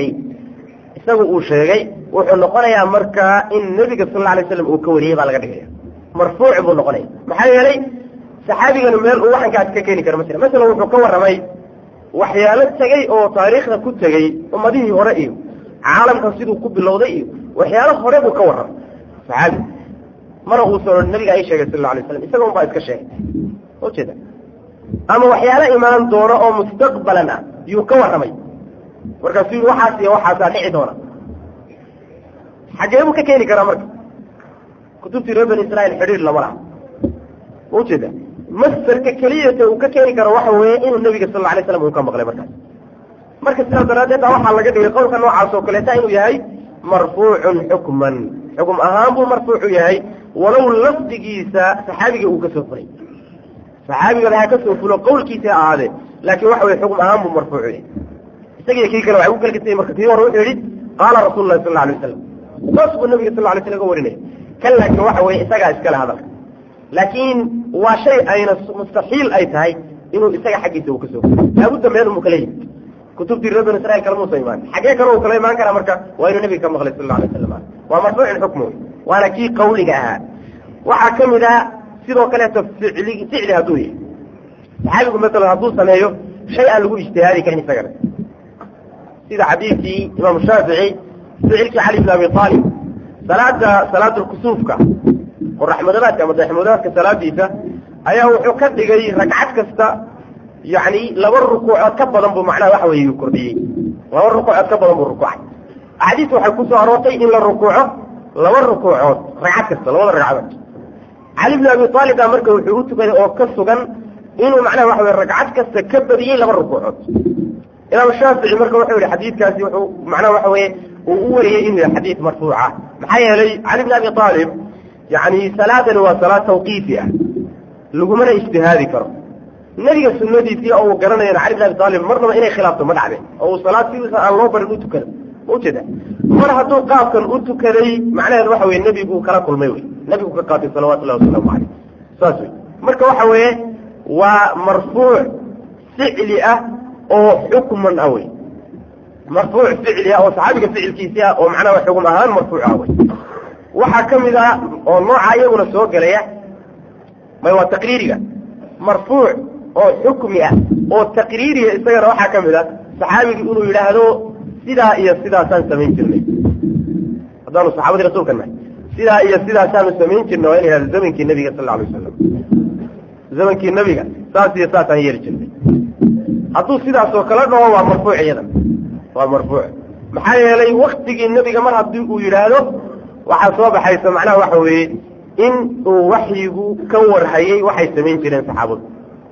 Speaker 4: uu sheegay wuxuu noqonayaa markaa in nebiga sal alla alay waslam uu ka wariyey baa laga dhigaya marfuuc buu noqonaya maxaa yeelay saxaabiganu meel uu waxankaas ka keeni karo ma jira masalan wuxuu ka warramay waxyaalo tegey oo taariikhda ku tegey ummadihii hore iyo caalamka siduu ku bilowday iyo waxyaalo hore buu ka warramay saxaabi mana uusan nabiga ay sheegay sal alla alay waslam isaga un baa iska sheegay ujeeda ama waxyaalo imaan doono oo mustaqbalan ah yuu ka warramay markaasuu yii waxaas iyo waxaasaa dhici doona xaggee buu ka keeni karaa marka kutubtii reer bani israa'iil xidhiir lama laha ujeeda masarka keliyata uu ka keeni karo waxa weeye inuu nabiga sal alla alay slam uu ka maqlay marka sidaas daraaddeed waxaa laga dhigay qowlka noocaas oo kaleeta inuu yahay marfuucun xukman xukum ahaan buu marfuucu yahay walow lafdigiisa saxaabiga uu ka soo fulay saxaabiga ha ka soo fulo qowlkiisa ahaadee laakiin waxa weye xukum ahaan buu marfuucu yahay isagiiyo kii kale waxay ku kala gesayay marka kii hore wuxuu yidhi qaala rasuulu llahi sal alla alay wasalam saas buu nabiga sal alla alay slam ga warinaya kan laakiin waxa weeye isagaa iskale hadalka laakiin waa shay ayna mustaxiil ay tahay inuu isaga xaggiisa uu ka soo fulo laabudda meel umuu kala yimi kutubtii reer banu israiil kale muusa imaan xaggee kale uu kala imaan karaa marka waa inuu nabiga ka maqlay sal alla alay wasalam waa marfuucin xukmu waana kii qawliga ahaa waxaa ka mid ah sidoo kaleeto ficli hadduu yahay saxaabigu masalan hadduu sameeyo shay aan lagu ijtihaadi karin isagana sida xadiidkii imaamu shaafici ficilkii cali bn abi aalib salaadulkusuufka qoraxmadabaadka ama dayaxmadabaadka salaadiisa ayaa wuxuu ka dhigay ragcad kasta yani laba rukuucood ka badan buu macnaha waxa weeye kordhiyey laba rukuucood ka badan buu rukuucay axaadiis waxay ku soo aroortay in la rukuuco laba rukuucood ragcad kasta labada ragcadood cali bn abi aalib baa marka wuxuu u tukaday oo ka sugan inuu macnaha waxa weye ragcad kasta ka badiyey laba rukuucood imaam shaafici marka wuxuu yihi xadiidkaasi wuxuu macnaha waxa weye uu u wariyey inuu yahay xadiid marfuuca maxaa yeelay cali bn abi aalib yani salaadani waa salaad tawqiifi ah lagumana ijtihaadi karo nebiga sunadiisii oo uu garanayana cali bn abi aalib marnaba inay khilaafto ma dhacdeen oo uu salaad sidiisa aan loo barin u tukada ujeeda mar hadduu qaabkan u tukaday macnaheedu waxa weye nebiguu kala kulmay wey nebigu ka qaatay salawatu llahi wasalaamu caleyh saas wey marka waxa weeye waa marfuuc ficli ah oo xukman ah wey marfuuc ficli ah oo saxaabiga ficilkiisii ah oo macnaha xukum ahaan marfuuc ah wey waxaa ka mid ah oo nooca iyaguna soo gelaya may waa taqriiriga marfuuc oo xukmi ah oo taqriiriga isagana waxaa ka mid ah saxaabigu inuu yidhaahdo sidaa iyo sidaasaan samayn jirnay haddaanu saxaabadii rasuulka nahay sidaa iyo sidaasaanu samayn jirnay waa in yidhahdo zamankii nabiga sal alla alay wasalam zamankii nabiga saas iyo saasaan yeeli jirnay hadduu sidaas oo kala dhaho waa marfuuc iyadan waa marfuuc maxaa yeelay waktigii nebiga mar haddii uu yidhaahdo waxaa soo baxaysa macnaha waxa weeye in uu waxyigu ka warhayey waxay samayn jireen saxaabadu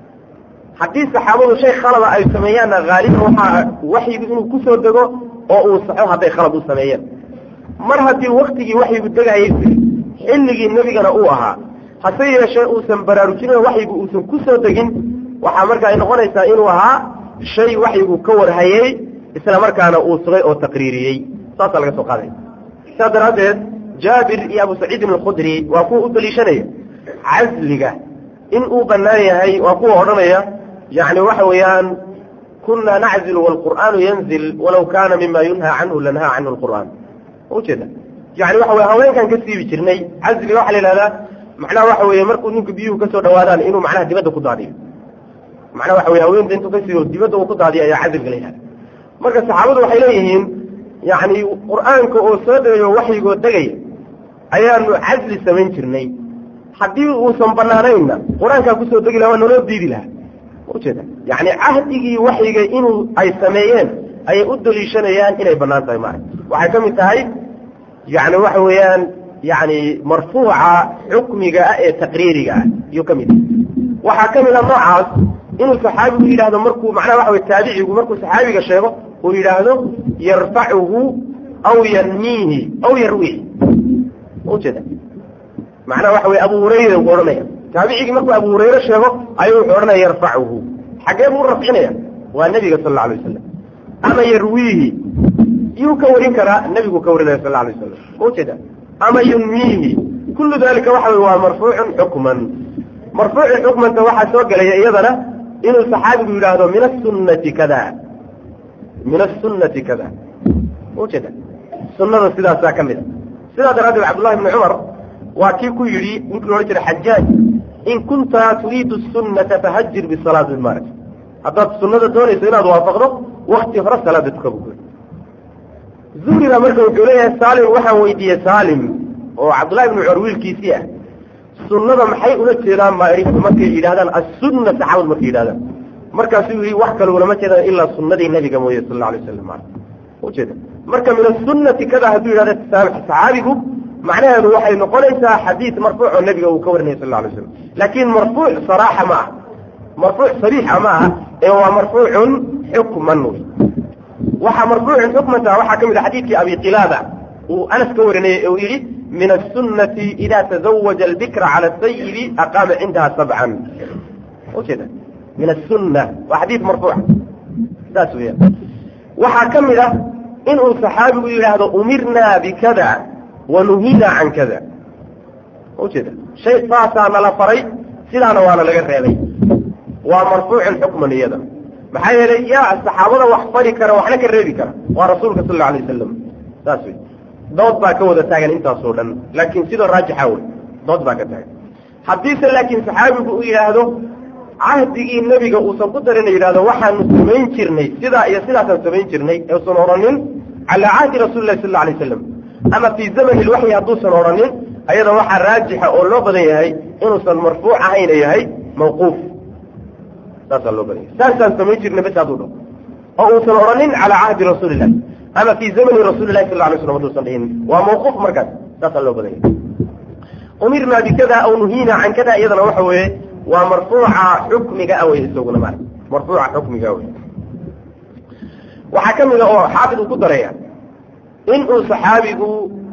Speaker 4: haddii saxaabadu shay khalada ay sameeyaanna haaliban waxaa waxyigu inuu ku soo dego oo uu saxo hadday khalad u sameeyeen mar haddii waktigii waxyigu degayay xilligii nebigana uu ahaa hase yeeshee uusan baraarujinin waxyigu uusan ku soo degin waxaa marka ay noqonaysaa inuu ahaa shay waxyigu ka warhayey isla markaana uu sugay oo taqriiriyey saasaa laga soo qaaday saas daraaddeed jaabir iyo abu saciidin alkhudri waa kuwa u daliishanaya casliga in uu bannaan yahay waa kuwa odhanaya yani waxa weeyaan kunaa naczilu waalqur'aanu yanzil walaw kaana mima yunhaa canhu lanhaa canhu lqur'aan ujeeda yani waxa weye haweenkan ka siibi jirnay casliga waxaa la yidhahdaa macnaha waxa weeye markuu ninku biyuhu ka soo dhawaadaan inuu macnaha dibadda ku daadiyo macnaha waxa weye haweenta intuu ka siibo dibadda uu ku daadiyo ayaa casliga la yidhahda marka saxaabadu waxay leeyihiin yani qur'aanka oo soo dheeyo waxyigoo degaya ayaanu casli samayn jirnay haddii uusan banaanaynna qur-aankaa kusoo degi laha waa naloo diidi lahaa ujeeda yani cahdigii waxyiga inuu ay sameeyeen ayay u daliishanayaan inay banaan tahay maarag waxay ka mid tahay yani waxa weeyaan yani marfuuca xukmiga ah ee taqriiriga ah iyuu ka mid ah waxaa ka mid a noocaas inuu saxaabigu yidhahdo markuu macnaha waxa wey taabicigu markuu saxaabiga sheego uu yidhaahdo yarfacuhu aw yanmiihi aw yarwiihi ujeeda macnaha waxa wey abu hurayra uu odhanaya taabicigii markuu abu hurayre sheego ayuu wuxuu odhanaya yarfacuhu xaggee buu rafcinaya waa nebiga sal alla alay wasalam ama yarwiihi yuu ka warin karaa nebigu ka warinaya sal alla alay wasalam ujeeda ama yunmiihi kullu dalika waxa wey waa marfuucun xukman marfuucun xukmanta waxaa soo gelaya iyadana inuu saxaabigu yidhaahdo min asunnati kada min asunnati kada ujeeda sunnada sidaasaa ka mid a sidaa daraaddeed cabdullahi bni cumar waa kii ku yidhi ninkii loodhan jiray xajaaj in kunta turiidu sunnata fahajir bisalaati ilmaarij haddaad sunnada doonayso inaad waafaqdo wakti hore salaada tuka buu zuhriga marka wuxuu leeyahay saalim waxaan weydiiyey saalim oo cabdullahi bni cumar wiilkiisii ah sunnada maxay ula jeedaan markay yidhahdaan assunna saxaabad markay yidhahdaan markaasuu yidhi wax kale ulama jeedaan ilaa sunnadii nabiga mooye sal alla alay wasalam ujeeda marka min asunnati kada hadduu yidhahda saxaabigu macnaheedu waxay noqonaysaa xadiid marfuuc oo nabiga uu ka warinaya sal alla alay slam laakiin marfuuc saraaxa ma aha marfuuc sariixa ma aha ee waa marfuucun xukman wey waxaa marfuucun xukmanta waxaa ka mid a xadiidkii abi qilaada uu anas ka warinayay uu yidhi min aلsunnati ida tazawaja albikra cala asayibi aqaama cindaha sabcan ujeeda min asunna waa xadiid marfuuca saas weya waxaa ka mid ah inuu saxaabigu yidhaahdo umirnaa bikada wanuhiinaa can kada ujeeda shay saasaa nala faray sidaana waana laga reebay waa marfuucun xukman iyada maxaa yeelay yaa saxaabada wax fari kara waxna ka reebi kara waa rasuulka sal alla alay wasalam saas wey dood baa ka wada taagan intaasoo dhan laakiin sidoo raajixa wey dood baa ka taagan haddiise laakiin saxaabigu uu yidhaahdo cahdigii nebiga uusan ku darina yidhahdo waxaanu samayn jirnay sidaa iyo sidaasaan samayn jirnay uusan odhanin calaa cahdi rasuli lahi sal alla alay wasalam ama fii zamani lwaxyi hadduusan odhanin ayada waxaa raajixa oo loo badan yahay inuusan marfuuc ahayna yahay mawquuf saasaa loo badan yahay saasaan samayn jirnay bas hadduu dhaho oo uusan odhanin calaa cahdi rasuuli illahi ama fii zamani rasuuli lahi sal la alay slam haduusan dhihin waa mawquuf markaas saasaa loo badan yahay umirnaa bikada aw nuhiina can kada iyadana waxa weeye waa marfuuca xukmiga awey isaguna ma marfuuca xukmiga awey waxaa ka mida oo xaafid uu ku daraya inuu saxaabigu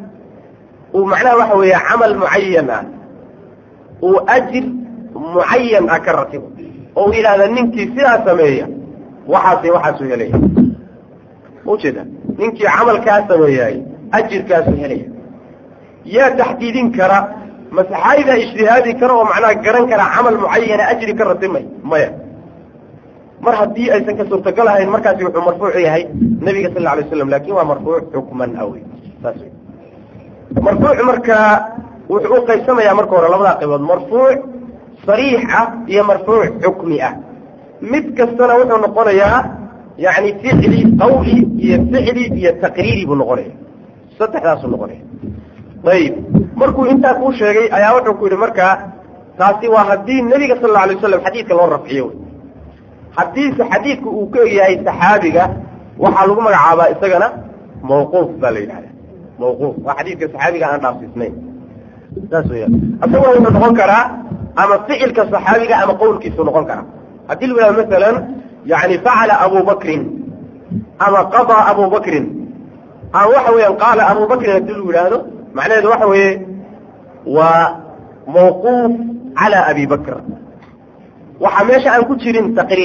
Speaker 4: uu macnaha waxa weeye camal mucayan ah uu ajir mucayan ah ka ratibo oo uu yidhahda ninkii sidaa sameeya waxaasuu helaya ujeeda ninkii camalkaa sameeyay ajirkaasu helaya yaa taxdiidin kara ma saxaabigaa ijtihaadi kara oo macnaha garan kara camal mucayana ajri ka ratimay maya mar haddii aysan ka suurtagal ahayn markaasi wuxuu marfuucu yahay nabiga sal la alay waslam lakin waa marfuuc xukman awey saas wey marfuuc markaa wuxuu u qaybsamayaa marka hore labadaa qaybood marfuuc sariix ah iyo marfuuc xukmi ah mid kastana wuxuu noqonayaa yani ficli qawli iyo ficli iyo taqriiri buu noqonaya saddexdaasuu noqonaya ayib markuu intaa kuu sheegay ayaa wuxuu ku yidhi markaa taasi waa haddii nebiga sal alla alay wasalam xadiidka loo rafciyo wey haddiise xadiidku uu ka egyahay saxaabiga waxaa lagu magacaabaa isagana mawquuf baa la yidhahda mawquuf waa xadiidka saxaabiga aan dhaafsiisnayn saas weya isaguna wuxuu noqon karaa ama ficilka saxaabiga ama qowlkiisuu noqon karaa haddii la yidhahdo masalan yani facala abu bakrin ama qadaa abu bakrin ama waxa weeyaan qaala abu bakrin haddii lagu yidhaahdo macnaheedu waxa weeye waa mawquuf cala abi bakr waxaa meesha aan ku jirin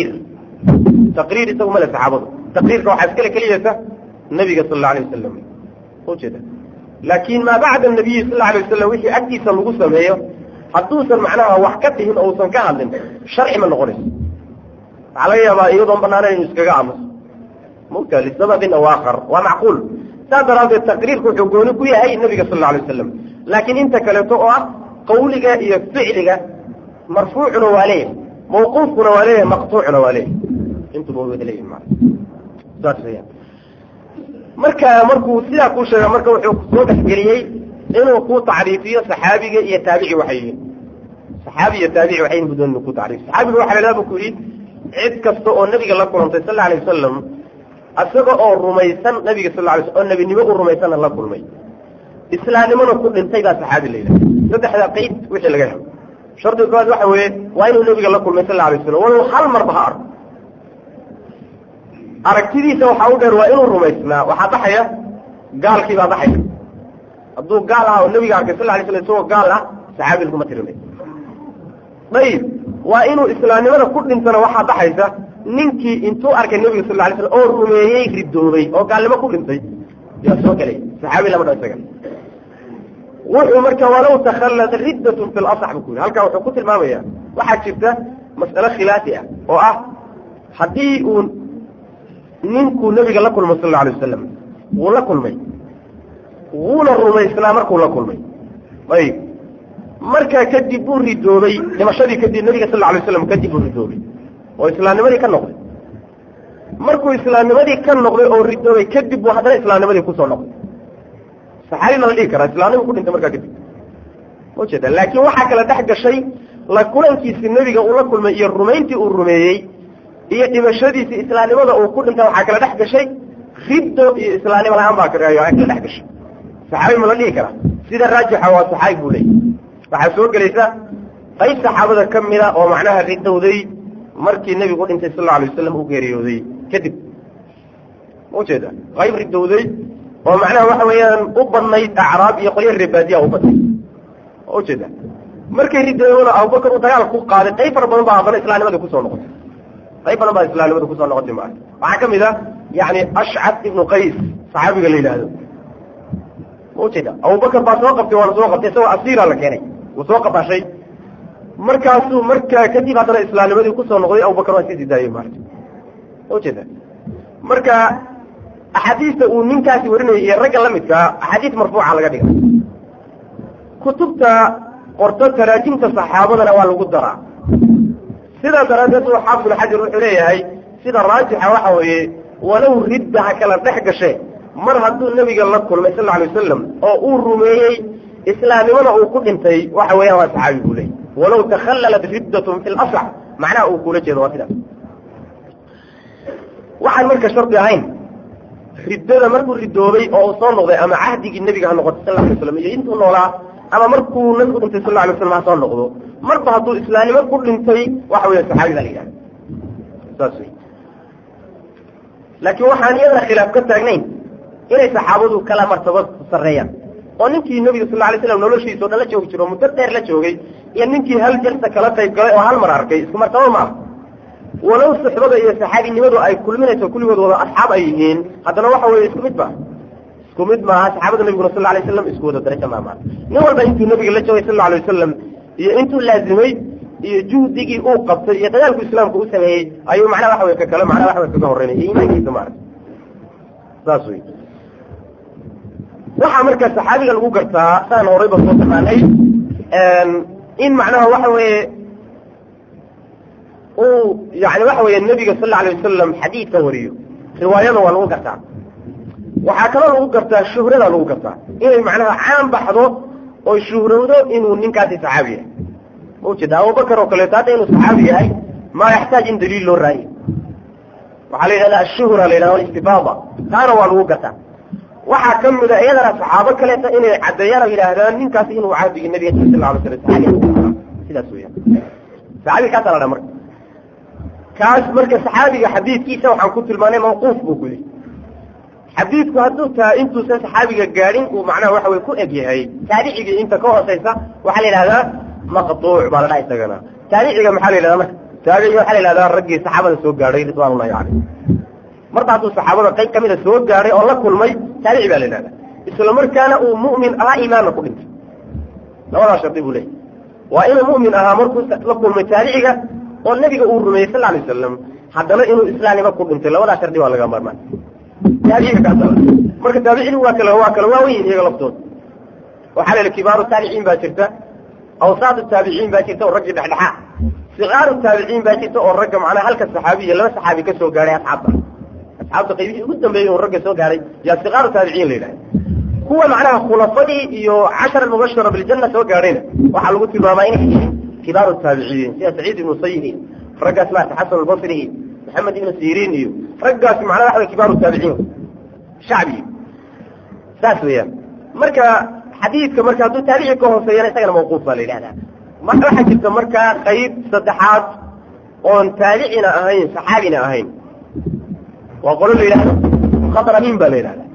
Speaker 4: taqriir isagu male saxaabadu taqriirka waxaa iskale keliyata nabiga sal alla alay wasalam ujeeda laakin maa bacda nabiyi sal alla alay wasalam wixii agtiisa lagu sameeyo hadduusan macnaha wax ka tihin oo usan ka hadlin sharci ma noqonayso waxaa laga yaabaa iyadoon banaanayn inu iskaga aamuso mugta lisababin aw aakar waa macquul saas daraaddeed taqriirku wuxuu gooni ku yahay nabiga sal alla alay wasalam laakiin inta kaleeto oo ah qawliga iyo ficliga marfuucuna waa leeyahay mawquufkuna waa leeyahay maqtuucna waa leeyahay intuba way wada leeyihin maa saas weeyaan markuu sidaa kuu sheega marka wuxuu soo dhexgeliyey inuu ku tacriifiyo saxaabiga iyo taabici waxay yihiin saxaabi iyo taabici waxay yihin budoon inuu ku tacriifiyo saxaabiga waxa la yidhaha bu ku yidhi cid kasta oo nabiga la kulantay sal alla alay wasalam isaga oo rumaysan nabiga sal alla alay slam oo nebinimo u rumaysanna la kulmay islaamnimona ku dhintay baa saxaabi la yidhaha saddexda qeyd wixii laga helo shardiga koowaad waxa weeye waa inuu nabiga la kulmay sal alla alay wasalam walow hal marba ha arko aragtidiisa waxaa u dheer waa inuu rumaysnaa waxaa baxaya gaalkii baa baxaya hadduu gaal ah oo nabiga arkay sal la alay slam isagoo gaal ah saxaabi laguma tirinay ayib waa inuu islaamnimada ku dhintana waxaa baxaysa ninkii intuu arkay nebiga sal alay slam oo rumeeyey ridoobay oo gaalnimo ku dhintay yaa soo gelay saxaabi lama dha isaga wuxuu marka walow takhallada riddatun fi lasax buu ku yidhi halkaa wuxuu ku tilmaamaya waxaa jirta mas'ale khilaafi ah oo ah haddii uu ninkuu nebiga la kulmo sal alla alay wasalam wuu la kulmay wuuna rumaysnaa markuu la kulmay ayib markaa kadib buu ridoobay dhimashadii kadib nebiga sal alla alay waslam kadib buu ridoobay oo islaamnimadii ka noqday markuu islaamnimadii ka noqday oo ridoobay kadib buu haddana islaamnimadii kusoo noqday saxaabina la dhihi karaa islaamnima ku dhintay markaa kadib ujeeda laakiin waxaa kala dhex gashay la kulankiisii nebiga uu la kulmay iyo rumayntii uu rumeeyey iyo dhimashadiisii islaamnimada uu ku dhintay waxaa kala dhex gashay riddo iyo islaamnimo la-aan baa kala dhex gashay saxaabi ma la dhihi karaa sida raajixa waa saxaabi buu leeyay waxaa soo gelaysa qayb saxaabada ka mida oo macnaha ridowday markii nebigu u dhintay sal alla alay wasalam u geeriyooday kadib ujeeda qayb ridowday oo macnaha waxa weeyaan u badnayd acraab iyo qolyo reebaadiya u badnayd ujeeda markay ridoona abubakar uu dagaal ku qaaday qayb fara badan baa haddana islaamnimadii kusoo noqotay qayb badan baa islaamnimada kusoo noqotay maarka waxaa ka mid a yani ashcad ibnu qays saxaabiga la yidhaahdo ujeeda abubakar baa soo qabtay waana soo qabtay isagoo asiira la keenay wuu soo qabashay markaasuu markaa kadib haddana islaamnimadii kusoo noqday abubakar waa sii daayey maarka ujeeda marka axaadiista uu ninkaasi warinayay iyo ragga la midkaa axaadiis marfuuca laga dhiga kutubta qorto taraajimta saxaabadana waa lagu daraa sidaa daraaddeed uu xaafid ibnu xajar wuxuu leeyahay sida raajixa waxa weeye walow ridda ha kala dhex gashe mar hadduu nebiga la kulmay sal alla alay wasalam oo uu rumeeyey islaamnimada uu ku dhintay waxa weeyaan waa saxaabi buu leeyay walow takhallalat riddatun fi lasax macnaha uu kula jeedo waa sidaas waxaan marka shardi ahayn riddada markuu ridoobay oo uu soo noqday ama cahdigii nebiga ha noqoto sal alay slam iyo intuu noolaa ama markuu nabigu dhintay sal alay slam ha soo noqdo marba hadduu islaamnimo ku dhintay waxa weya saxaabi baa la yidhahda saas wey laakiin waxaan iyadana khilaaf ka taagnayn inay saxaabadu kala martaba sarreeyaan oo ninkii nebiga sal alay slam noloshiisa o dhan la joogi jiro muddo dheer la joogay iyo ninkii hal jalsa kala qayb galay oo hal mar arkay isku martaba ma ah walow suxbada iyo saxaabinimadu ay kulminayso kulligood wada asxaab ay yihiin haddana waxa weeye isku mid maaha saxaabada nabiguna sal alay wasalam isku wada darajo maamaa nin walba intuu nebiga la joogay sal alay wasalam iyo intuu laazimay iyo juhdigii uu qabtay iyo dagaalku islaamka u sameeyey ayuu macnaha waxa wey ka kale macnaha waxa wey kaga horreynay iyo iimaankiisa maarata saas wey waxaa marka saxaabiga lagu gartaa saan horeyba soo taqaanay in macnaha waxa weeye uu yani waxa weeye nebiga sal alay wasalam xadiidka wariyo riwaayada waa lagu gartaa waxaa kaloo lagu gartaa shuhrada lagu gartaa inay macnaha caan baxdo oo shuhrowdo inuu ninkaasi saxaabi yahay ujeeda abubakar oo kaleeto hadda inuu saxaabi yahay maa yaxtaaj in daliil loo raayo waxaa la yidhahda ashuhra la yidhahda alistifaada taana waa lagu gartaa waxaa ka mida iyadana saxaabo kaleeta inay caddeeyaan oo yidhaahdaan ninkaasi inuu cahdigii nabiga sal alay slam saxaabi sidaas weyaan saxaabi kaasa la dha marka kaas marka saxaabiga xadiidkiisa waxaan ku tilmaanay mawquuf buu ku yihi xadiidku hadduu tahay intuusan saxaabiga gaadhin uu macnaha waxa wey ku eg yahay taabicigii inta ka hooseysa waxaa la yidhahdaa maqtuuc baa la dhaha isagana taabiciga maxaa la yidhahdaa marka taabiciga waxaa la yidhahdaa raggii saxaabada soo gaadhay ridwaanullahi caleyh marba hadduu saxaabada qayb ka mida soo gaadhay oo la kulmay taabici baa la yidhahdaa isla markaana uu mu'min ahaa iimaanna ku dhintay labadaa shardi buu leeyay waa inuu mu'min ahaa markuu la kulmay taabiciga oo nebiga uu rumeeyey sal alay wasalam haddana inuu islaamnimo ku dhintay labadaa shardi waa laga maarmaan taabiciga kaasa marka taabicini waa kala waaweyn iyaga laftooda waxaa la yidhi kibaaru taabiciin baa jirta awsaadu taabiciin baa jirta oo raggii dhexdhexaa sikaaru taabiciin baa jirta oo ragga macnaha halka saxaabi iyo laba saxaabi ka soo gaadhay asxaabta qaybihii ugu dambeeyey oo ragga soo gaadhay yaa sikaaru taabiciin la yidhahda kuwa macnaha khulafadii iyo cashara mubashara biljanna soo gaadhayna waxaa lagu tilmaamaa inay yihiin kibaaru taabiciin sida saciid ibnu sayid iyo raggaas maarata xasan albasri iyo maxamed ibnu siriin iyo raggaas macnaha waxa way kibaaru taabiciin shacbi saas weeyaan marka xadiidka marka hadduu taabici ka hooseeyana isagana mawquuf baa la yidhahdaa marka waxaa jirta markaa qayb saddexaad oon taabicina ahayn saxaabina ahayn waa qolo la yidhahdo mukhadramiin baa la yidhahdaa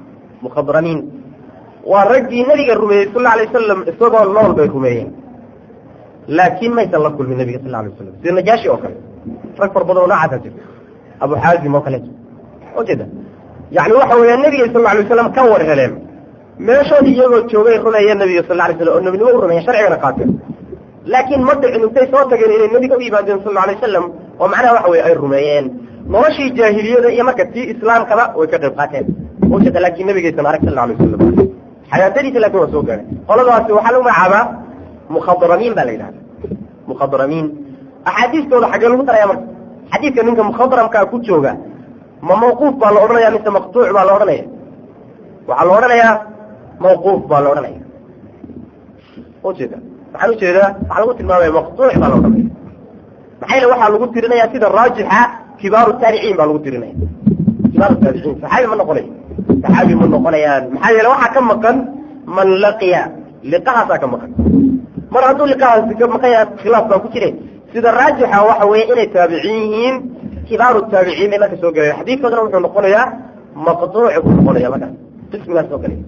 Speaker 4: mukhadramiin waa raggii nabiga rumeeyey sal alla alay wasalam isagoo nool bay rumeeyeen laakiin maysan la kulmin nabiga sal alay wasalam sida najaashi oo kale rag far badan oo noocaasa jirta abu xaazim oo kaleeto ujeeda yani waxa weeya nabiga sal alay wasalam ka war heleen meeshoodii iyagoo joogay rumeeyeen nabiga sal alay slam oo nabinimo u rumeeyeen sharcigana qaateen laakiin ma dhicin intay soo tageen inay nabiga u yimaadeen sal alay wasalam oo macnaha waxa weye ay rumeeyeen noloshii jaahiliyada iyo marka tii islaamkaba way ka qayb qaateen ujeeda laakiin nabigaysan arag sal alay wasalam xayaatadiisa laakiin waa soo gaaray qoladaasi waxaa lagu magacaabaa mukhadramiin baa la yidhahda mukhadramiin axaadiistooda xaggee lagu daraya marka xadiidka ninka mukhadramkaa ku jooga ma mawquuf baa la odhanaya mise maqtuuc baa la odhanaya waxaa la odhanayaa mawquuf baa la odhanaya ujeeda waxaan ujeedaa waxaa lagu tilmaamaya maqtuuc baa la odhanaya maxaa yeele waxaa lagu tirinaya sida raajixa kibaaru taabiciin baa lagu tirinaya kibaaru taabiciin saxaabi ma noqonayo saxaabi ma noqonayaan maxaa yeele waxaa ka maqan man laqiya liqahaasaa ka maqan mar hadduu liqahaasi ka maqan yahay khilaaf baa ku jire sida raajixa waxa weeye inay taabiciin yihiin kibaaru taabiciin bay marka soo gelaya xadiidkoodana wuxuu noqonayaa maqtuuc buu noqonaya markaas qismigaas soo gelaya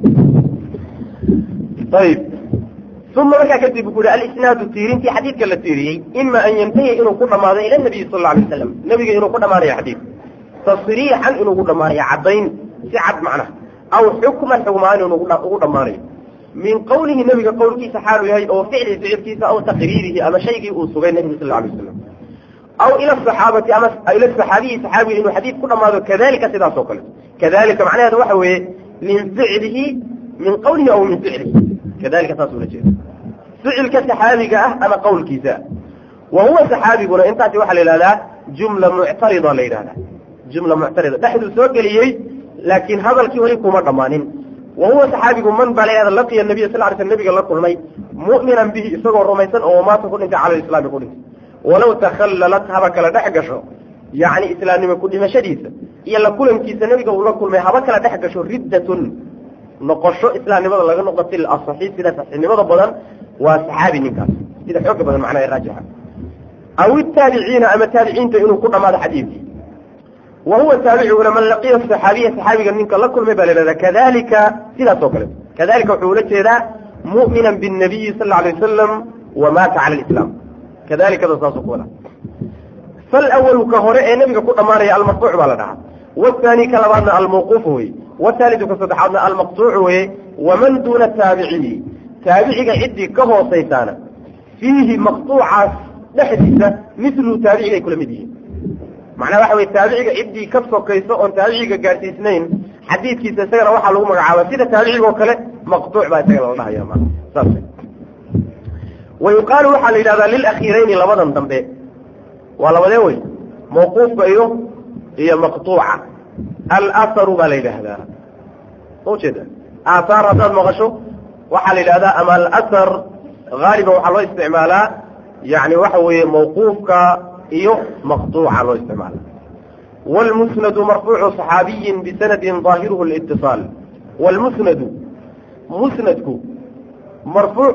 Speaker 4: ayib uma markaa kadib wuxuu yihi alisnaadu tiirintii xadiidka la tiiriyey ima an yantahiya inuu ku dhamaado ila nabiyi sal alla alay wasalam nabiga inuu ku dhamaanayo xadiid tasriixan inuu ku dhamaanayo caddayn si cad macnaha aw xukman xugmaan inuu ugu dhamaanayo min qawlihi nabiga qowlkiisa xaalu yahay oo ficli ficilkiisa aw taqriirihi ama shaygii uu sugay nabigu sal alay wasalam aw ila saxaabati ama ila saxaabiyi saxaabiga inuu xadiid ku dhamaado kadalika sidaas oo kale kadalika macnaheedu waxa weeye min ficlihi min qawlihi aw min ficlihi kadalika saas ula jeeda ficilka saxaabiga ah ama qowlkiisa wa huwa saxaabiguna intaasi waxaa la yidhahdaa jumla muctarida la yidhahdaa jumla muctarida dhexduu soo geliyey laakiin hadalkii weli kuma dhammaanin wa huwa saxaabigu man baa la yidhahda laqiya nabiya sal ly sl nabiga la kulmay mu'minan bihi isagoo rumaysan oo maata ku dhintay cala lislaami ku dhintay walow takhallalat haba kala dhex gasho yacni islaamnimo ku dhimashadiisa iyo la kulankiisa nabiga uu la kulmay haba kala dhex gasho riddatun noqosho islaamnimada laga noqo si asaxiix sida saxiixnimada badan waa saxaabi ninkaas sida xooga badan macnaha raajixa aw itaabiciina ama taabiciinta inuu ku dhamaado xadiidkii wa huwa taabiciguna man laqiya saxaabiya saxaabiga ninka la kulmay baa la yidhahdaa kadalika sidaas oo kale kadalika wuxuu ula jeedaa mu'minan binnabiyi sal alla alay wasalam wa maata cala alislaam kadalikada saasoo ku wada falawalu ka hore ee nabiga ku dhamaanaya almarfuuc baa la dhahaa والثاني كلامنا الموقوف هو والثالث كصدحنا المقطوع هو ومن دون التابعي تابعي عدي كهو سيسانا فيه مقطوعة نحديثة مثل تابعي كل مدين معنى واحد التابعي عدي كفو كيسو أن تابعي قارتي اثنين حديث كيسا سيرا واحد لهم مقعوة سيدة تابعي وكله مقطوع بعد سيرا الله يا ما صرف ويقال واحد إلى للأخيرين لبضا تنبيه ولا ولوي موقوف بأيوه هي مقطوعة الأثر بليل هذا مو كده آثار هذا المغشو وحل هذا أما الأثر غالبا وحلو استعمالها يعني وحوي موقوفك إيوه مقطوع على استعمالها والمسند مرفوع صحابي بسند ظاهره الاتصال والمسند مسندك مرفوع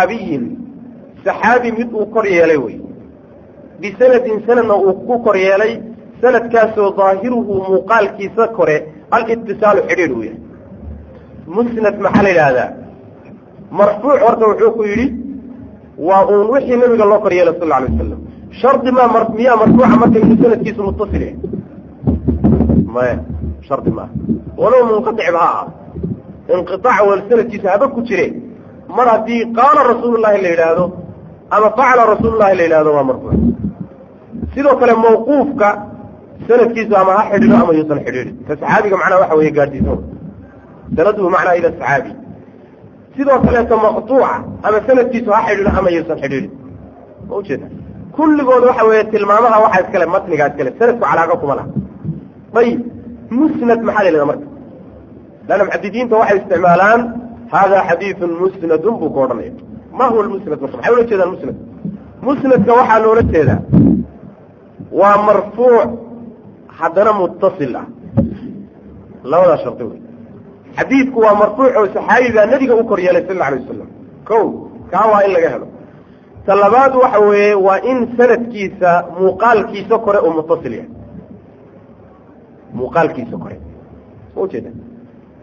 Speaker 4: صحابي مدء قرية ليوي بسند سنة قرية لي سند كاسو ظاهره مقال كيسا كوري الاتصال حريروية مسند محل هذا مرفوع ورده وحوكو يري وأن وحي نبي الله قرية صلى الله عليه وسلم شرط ما مرفوعة مركا من سند كيسو متصلة ما شرط ما ولو منقطع بها انقطاع والسند كيسو هبكو تري مرة دي قال رسول الله اللي هذا أما فعل رسول الله اللي هذا ومرفوع سيدو كلام موقوفك سند كيسو أما حريرو أما يوصل حريري فالسحابي معنا واحد وهي قاردينون سنده معنا إلى السحابي سيدو كلام مقطوعة أما سند كيسو حريرو أما يوصل حريري موجودة كل قول واحد وهي تلمامها واحد كلام متني قاعد كلام سندكو علاقكم لها طيب مسند محل للأمر لأن محددين واحد استعمالان هذا حديث مسند بقرنه ما هو المسند حاولوا كذا المسند مسند كواحد لولا كذا ومرفوع حضنا متصل لا ولا شرطي حديثك هو مرفوع وصحابي ذا النبي أكر يا صلى الله عليه وسلم كو كاوا إلا جهله طلبات وحوي وإن سند كيسة مقال كيسة كره ومتصل يعني مقال كيسة كره هو كذا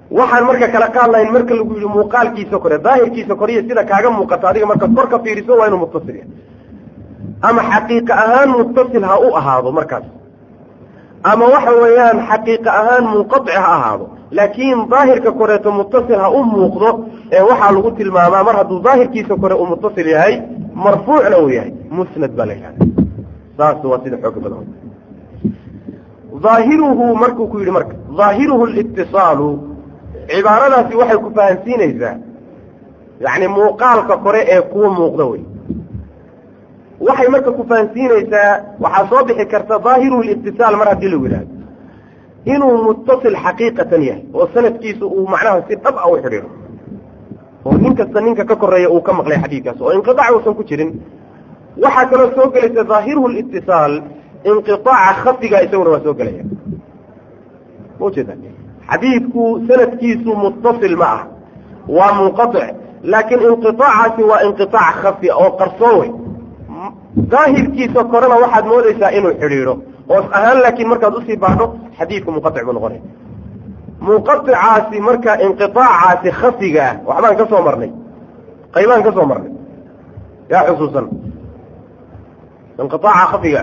Speaker 4: waxaan marka kala qaad lahayn marka lagu yidhi muuqaalkiisa kore daahirkiisa kore iyo sida kaaga muuqata adiga markaad kor ka fiiriso waa inuu muttasil yahay ama xaqiiqa ahaan muttasil ha u ahaado markaas ama waxa weeyaan xaqiiqa ahaan munqaطic ha ahaado laakiin daahirka koreeto muttasil ha u muuqdo ee waxaa lagu tilmaamaa mar hadduu daahirkiisa kore uu muttasil yahay marfuucna uu yahay musnad baa la yidhahda saas waa sida xooga badan ظaahiruhu markuu ku yidhi marka ظaahiruhu اlitisaalu cibaaradaasi waxay ku fahansiinaysaa yani muuqaalka kore ee kuwa muuqda wey waxay marka ku fahansiinaysaa waxaa soo bixi karta ظaahiruhu اlitisaal mar haddii lagu yidhahdo inuu muttasil xaqiiqatan yahay oo sanadkiisa uu macnaha si dhab a u xidhiiro oo nin kasta ninka ka koreeya uu ka maqlay xadiidkaas oo inqiطaac uusan ku jirin waxaa kaloo soo gelaysa ظaahiruhu اlitisaal inqiطaaca khafiga isaguna waa soo gelaya maujeeda xadiidku sanadkiisu muttasil ma ah waa munqaطic laakiin inqiطaacaasi waa inqiطaac khafi oo qarsoon wey daahirkiisa korena waxaad moodaysaa inuu xidhiidho hoos ahaan laakiin markaad usii baadho xadiidku munqaطic buu noqonaya munqaطicaasi marka inqiطaacaasi khafiga ah waxbaan ka soo marnay qaybaan ka soo marnay yaa xusuusan inqiطaaca khafiga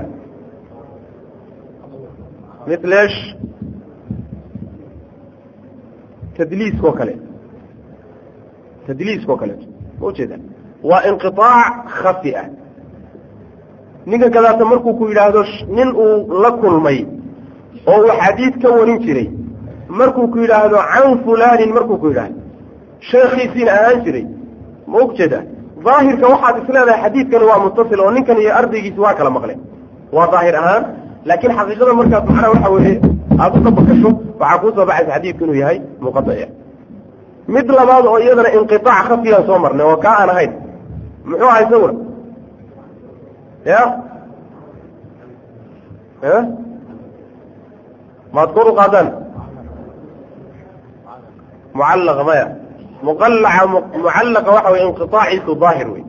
Speaker 4: مثل ايش تدليسكو كله تدليسكو كله موجوده وانقطاع خفئه ninka kadaata markuu ku yiraahdo nin uu la kulmay oo uu xadiid ka warin jiray markuu ku yiraahdo can fulan markuu ku yiraahdo sheekhiisina ahaan jiray موجوده ظاهرka waxaad isleedahay xadiidkan waa muttasil oo ninkan iyo ardaygiisa waa kala maqleen waa ظاهر ahaan laakiin xaqiiqada markaas macnaha waxa weeye aad u dabakasho waxaa kuu soo baxaysa xadiidku inuu yahay munqaطic mid labaad oo iyadana inqiطaac khafiyan soo marnay oo kaa aan ahayn muxuu ahay isaguna ya maad kor u qaadaan mucallaqa maya mucallaqa waxa weye inqiطaaciisu daahir wey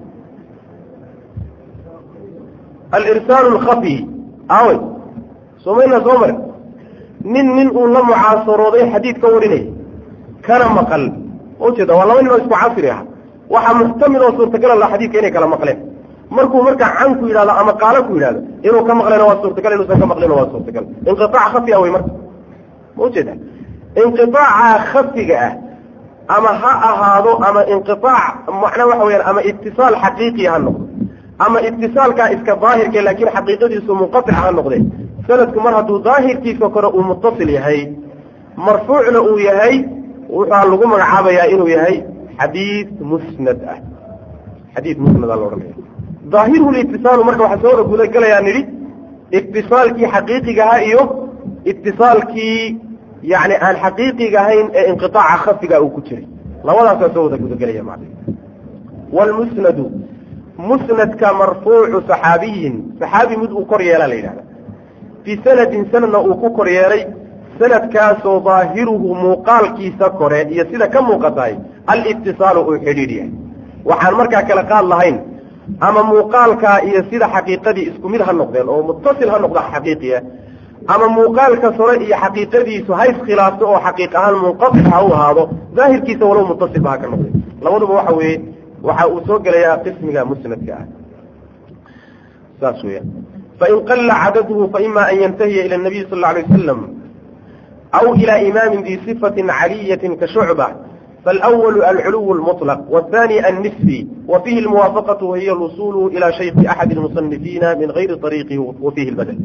Speaker 4: alirsaalu اlkhafi awey somayna soo mare nin uu la mucaasarooday xadiid ka warinay kana maqal ujeeda waa laba nin oo isku casri ah waxaa muxtamil oo suurtagal la xadiidka inay kala maqleen markuu markaa can ku yidhahdo ama qaalo ku yidhahdo inuu ka maqleen waa suurtagal inuusan ka maqleen waa suurtagal inqiطaac khafi ah wey marka ujeeda inqiطaaca khafiga ah ama ha ahaado ama inqiطaac macnaa waxa weyaan ama itisaal xaqiiqi ha noqdo ama itisaalkaa iska daahirka laakiin xaqiiqadiisu munqaطic ha noqdee sanadku mar hadduu daahirkiisa kore uu muttasil yahay marfuucna uu yahay waxaa lagu magacaabayaa inuu yahay xadiid musnad ah xadiid musnad aa la odhanaya ظaahiruhu litisaalu marka waxaa soo wada gudagalayaa nidhi itisaalkii xaqiiqiga ahaa iyo itisaalkii yani aan xaqiiqiga ahayn ee inqiطaaca khafiga uu ku jiray labadaasaa soo wada gudagelaya macna wlmusnadu musnadka marfuucu saxaabiyin saxaabi mid uu kor yeela la yidhahda fii sanadin sanadna uu ku kor yeelay sanadkaasoo daahiruhu muuqaalkiisa kore iyo sida ka muuqatahay alitisaalu uu xidhiidh yahay waxaan markaa kala qaad lahayn ama muuqaalkaa iyo sida xaqiiqadii isku mid ha noqdeen oo muttasil ha noqdo xaqiiqiya ama muuqaalka sore iyo xaqiiqadiisu ha iskhilaafto oo xaqiiq ahaan munqaطic ha u ahaado daahirkiisa walow muttasil ba ha ka noqday labaduba waxa weeye waxa uu soo gelayaa qismiga musnadka ah saas weeyaan fain qalla cadaduhu faima an yantahiya ila الnabiy sal اla alay wasalam aw ila imaamin di صifaةi caliyaةi kashucba فالأول العلو المطلق والثاني النسبي وفيه الموافقة وهي الوصول إلى شيخ أحد المصنفين من غير طريقه وفيه البدل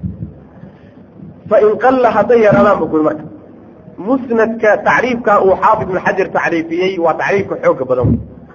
Speaker 4: فإن قل هطير أمام بكل مركب مسندك تعريفك أو حافظ بن حجر تعريفيي وتعريفك حوك بدون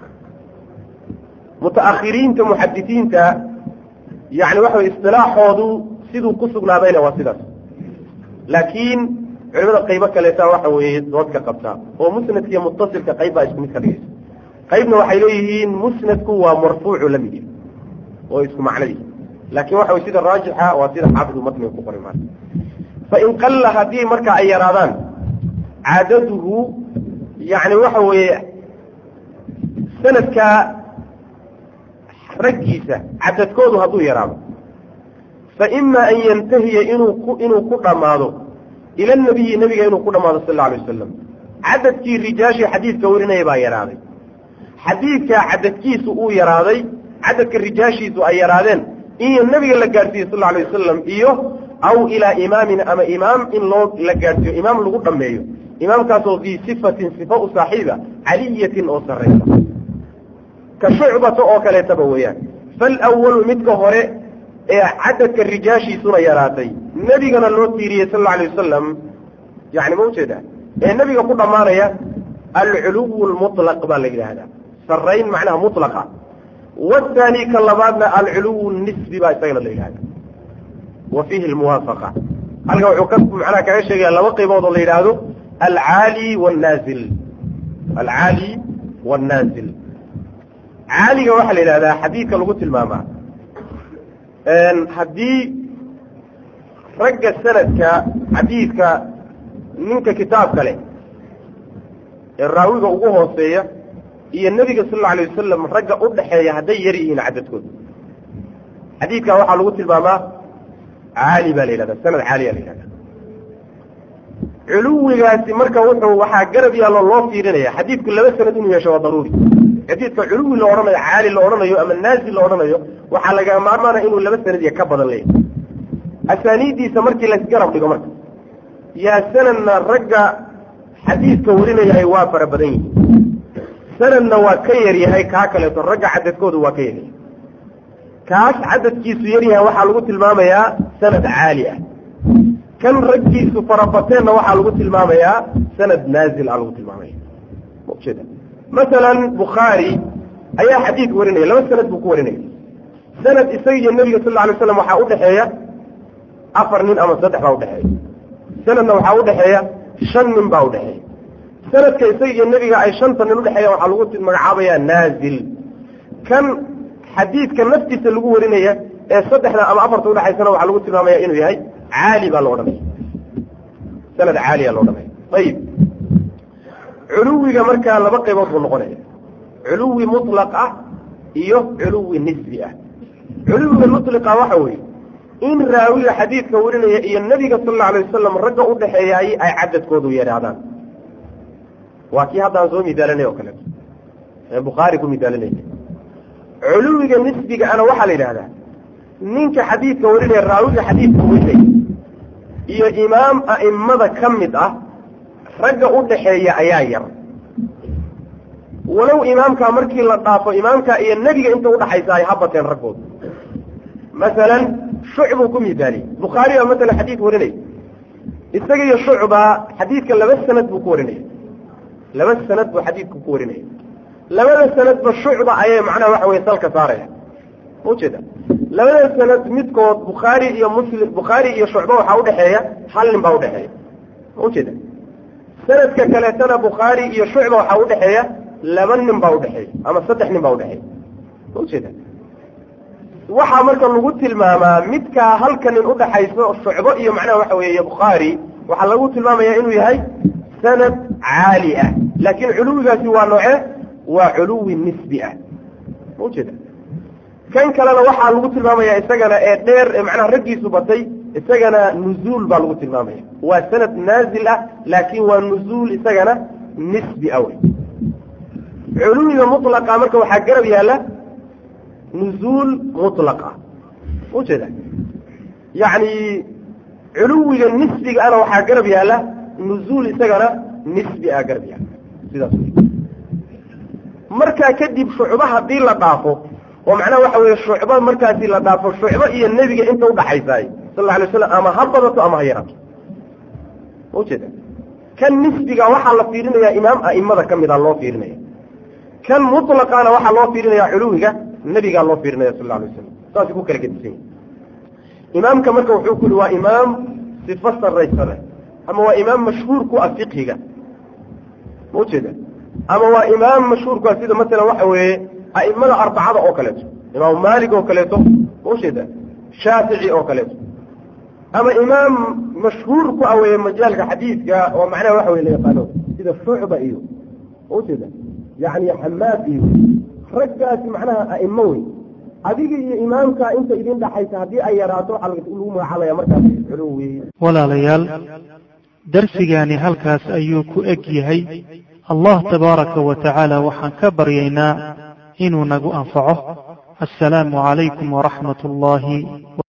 Speaker 4: متأخرين كمحدثين يعني وحو اصطلاح وضو سيدو قصقنا بين واسدات لكن culimada qaybo kaleeta waxa weeye doodka qabtaa oo musnadkiiyo muttasilka qaybbaa isku mid ka dhigaysa qaybna waxay leeyihiin musnadku waa marfuucu la mid yahay oo isku macnadii laakiin waxa weye sida raajixa waa sida xaafidu matniga ku qoray maanta fain qalla haddii marka ay yaraadaan cadaduhu yani waxa weeye sanadka raggiisa cadadkoodu hadduu yaraado faima an yantahiya inuu ku dhammaado ila nabiyi nabiga inuu ku dhamaado sal alay wasalam cadadkii rijaashii xadiidka warinaya baa yaraaday xadiidkaa cadadkiisu uu yaraaday cadadka rijaashiisu ay yaraadeen iyo nebiga la gaadhsiiyey sal alay wasalam iyo aw ilaa imaamin ama imaam in loo la gaadhsiiyo imaam lagu dhammeeyo imaamkaasoo dii sifatin sifa u saaxiiba caliyatin oo sarraysa ka shucbata oo kaleetaba weeyaan falwalu midka hore ee cadadka rijaashiisuna yaraatay nebigana loo tiiriyey sal alay wasalam yani ma ujeeda ee nebiga ku dhammaanaya alculuw lmutlaq baa la yidhaahdaa sarrayn macnaha mutlaqa والثاني كاللبادنا العلو النسبي بقى يستغل الله هذا وفيه الموافقة ألقى وحكمت معنا كعيشة لوقي موضوع الله هذا العالي والنازل العالي والنازل عالي وحل إلى هذا حديث لو قلت الماما حديث رجع السند كحديث منك كتاب كله الراوي وقوه وصيه iyo nabiga sallallahu alayhi wasallam ragga u dhaxeeya haday yar yihiin cadadkood xadiidka waxa lagu tilmaamaa caali baa leeyahay sanad caali leeyahay culuwigaasi marka waxa garab yaalo loo fiirinaya xadiidku laba sanad inuu yeesho waa daruuri xadiidka culuwi la oranayo caali la oranayo ama naazil la oranayo waxa laga maarmaana inuu laba sanad ka badan leeyahay asaniidiisa markii la garab dhigo marka yaa sanadna ragga xadiidka warinaya ay waa fara badan yihiin sanadna waa ka yar yahay kaa kaleeto ragga cadadkoodu waa ka yar yahay kaas cadadkiisu yar yahay waxaa lagu tilmaamayaa sanad caali ah kan raggiisu farabateenna waxaa lagu tilmaamayaa sanad naazil ah lagu tilmaamaya ujeeda masalan bukhaari ayaa xadiid warinaya laba sanad buu ku warinaya sanad isaga iyo nebiga sal alay slam waxaa udhaxeeya 4 nin ama 3 baa udhaxeeya sanadna waxaa udhaxeeya 5 nin baa udhaxeeya sanadka isaga iyo nebiga ay 5 nin u dhaxeeyaan waxa lagu magacaabayaa naazil kan xadiidka naftiisa lagu warinaya ee 3 ama 4 u dhaxaysana waxa lagu tilmaamayaa inuu yahay caali baa loo dhamay sanad caali loo dhamay tayib culuwiga marka laba qaybood buu noqonaya culuwi mutlaq ah iyo culuwi nisbi ah culuwiga mutlaqa waxa weeye in raawiga xadiidka warinaya iyo nebiga sallallahu alayhi wasallam ragga u dhaxeeyay ay cadadkoodu yaraadaan وكي هذا زوم يدلني وكلام البخاري كم يدلني علوي النسبي أنا وحل إلى هذا نينك حديث كورين الراوي حديث كورين يا إمام أئمة كم مدة رجع أدحية أياير ولو إمام كامركي لطاف إمام كأي النبي أنت أدحية زي هبة الرجل مثلا شعبكم يدلي بخاري مثلا حديث كورين استجي الشعبة حديث كلا بس سند بكورين لما السند بحديث كوريني لما السند بالشعبة أي معنى واحد ويصل كثاره مو كده لما السند متكود بخاري يا مسلم بخاري يا شعبة وحاول حياة حل بعود حياة مو كده سند كثلاثة بخاري يا شعبة وحاول حياة لمن بعود حياة أما 6 بعود حياة مو كده waxa marka lagu tilmaamaa midka halkan in u dhaxayso shucbo iyo macna waxa weeye Bukhari waxa lagu tilmaamayaa inuu yahay sanad caali ah laakiin culuwigaasi waa nooce waa culuwi nisbi ah wajida kan kale waxa lagu tilmaamayaa isagana ee dheer macna raggiisu batay isagana nuzul baa lagu tilmaamaya waa sanad naazil ah laakiin waa nuzul isagana nisbi ah culuwiga mutlaqa marka waxa garab yaala نزول مطلقة وكذا يعني علوي النسبي أنا وحاجر بها له نزول سجرة نسبي أجر بها مركا كدب شعبها دي لطافه ومعناه وحوي الشعبة مركا دي لطافه الشعبة هي النبي أنت وضحي زاي صلى الله عليه وسلم أما هبطت أما هيرك وكذا كان نسبي وحلا فيرنا يا إمام أئمة كم إذا الله فيرنا كان مطلق أنا وحلا الله فيرنا يا علوي النبي قال الله فيرنا صلى الله عليه وسلم تاسي كو كلا كدسين امام كما كو كل وا امام سفسر ريسله اما هو امام مشهور كو فقهه موجوده اما هو امام مشهور كو سيده مثلا waxa weeye ائمه اربعه oo kale imam malik oo kale موجوده شافعي oo kale اما امام مشهور كو awee majaalka xadiiska oo macna waxa weeye la yaqaano sida shucba iyo موجوده يعني حماد iyo رجعت معناها أئموي هذه إمامك أنت إذن دحيت هذه أي راتو على علوم على مركز علوي
Speaker 2: ولا ليال darsigaani halkaas ayuu ku eg yahay. allah tabaaraka wa tacaala waxaan ka baryaynaa inuu nagu anfaco. assalaamu calaykum waraxmat ullaahi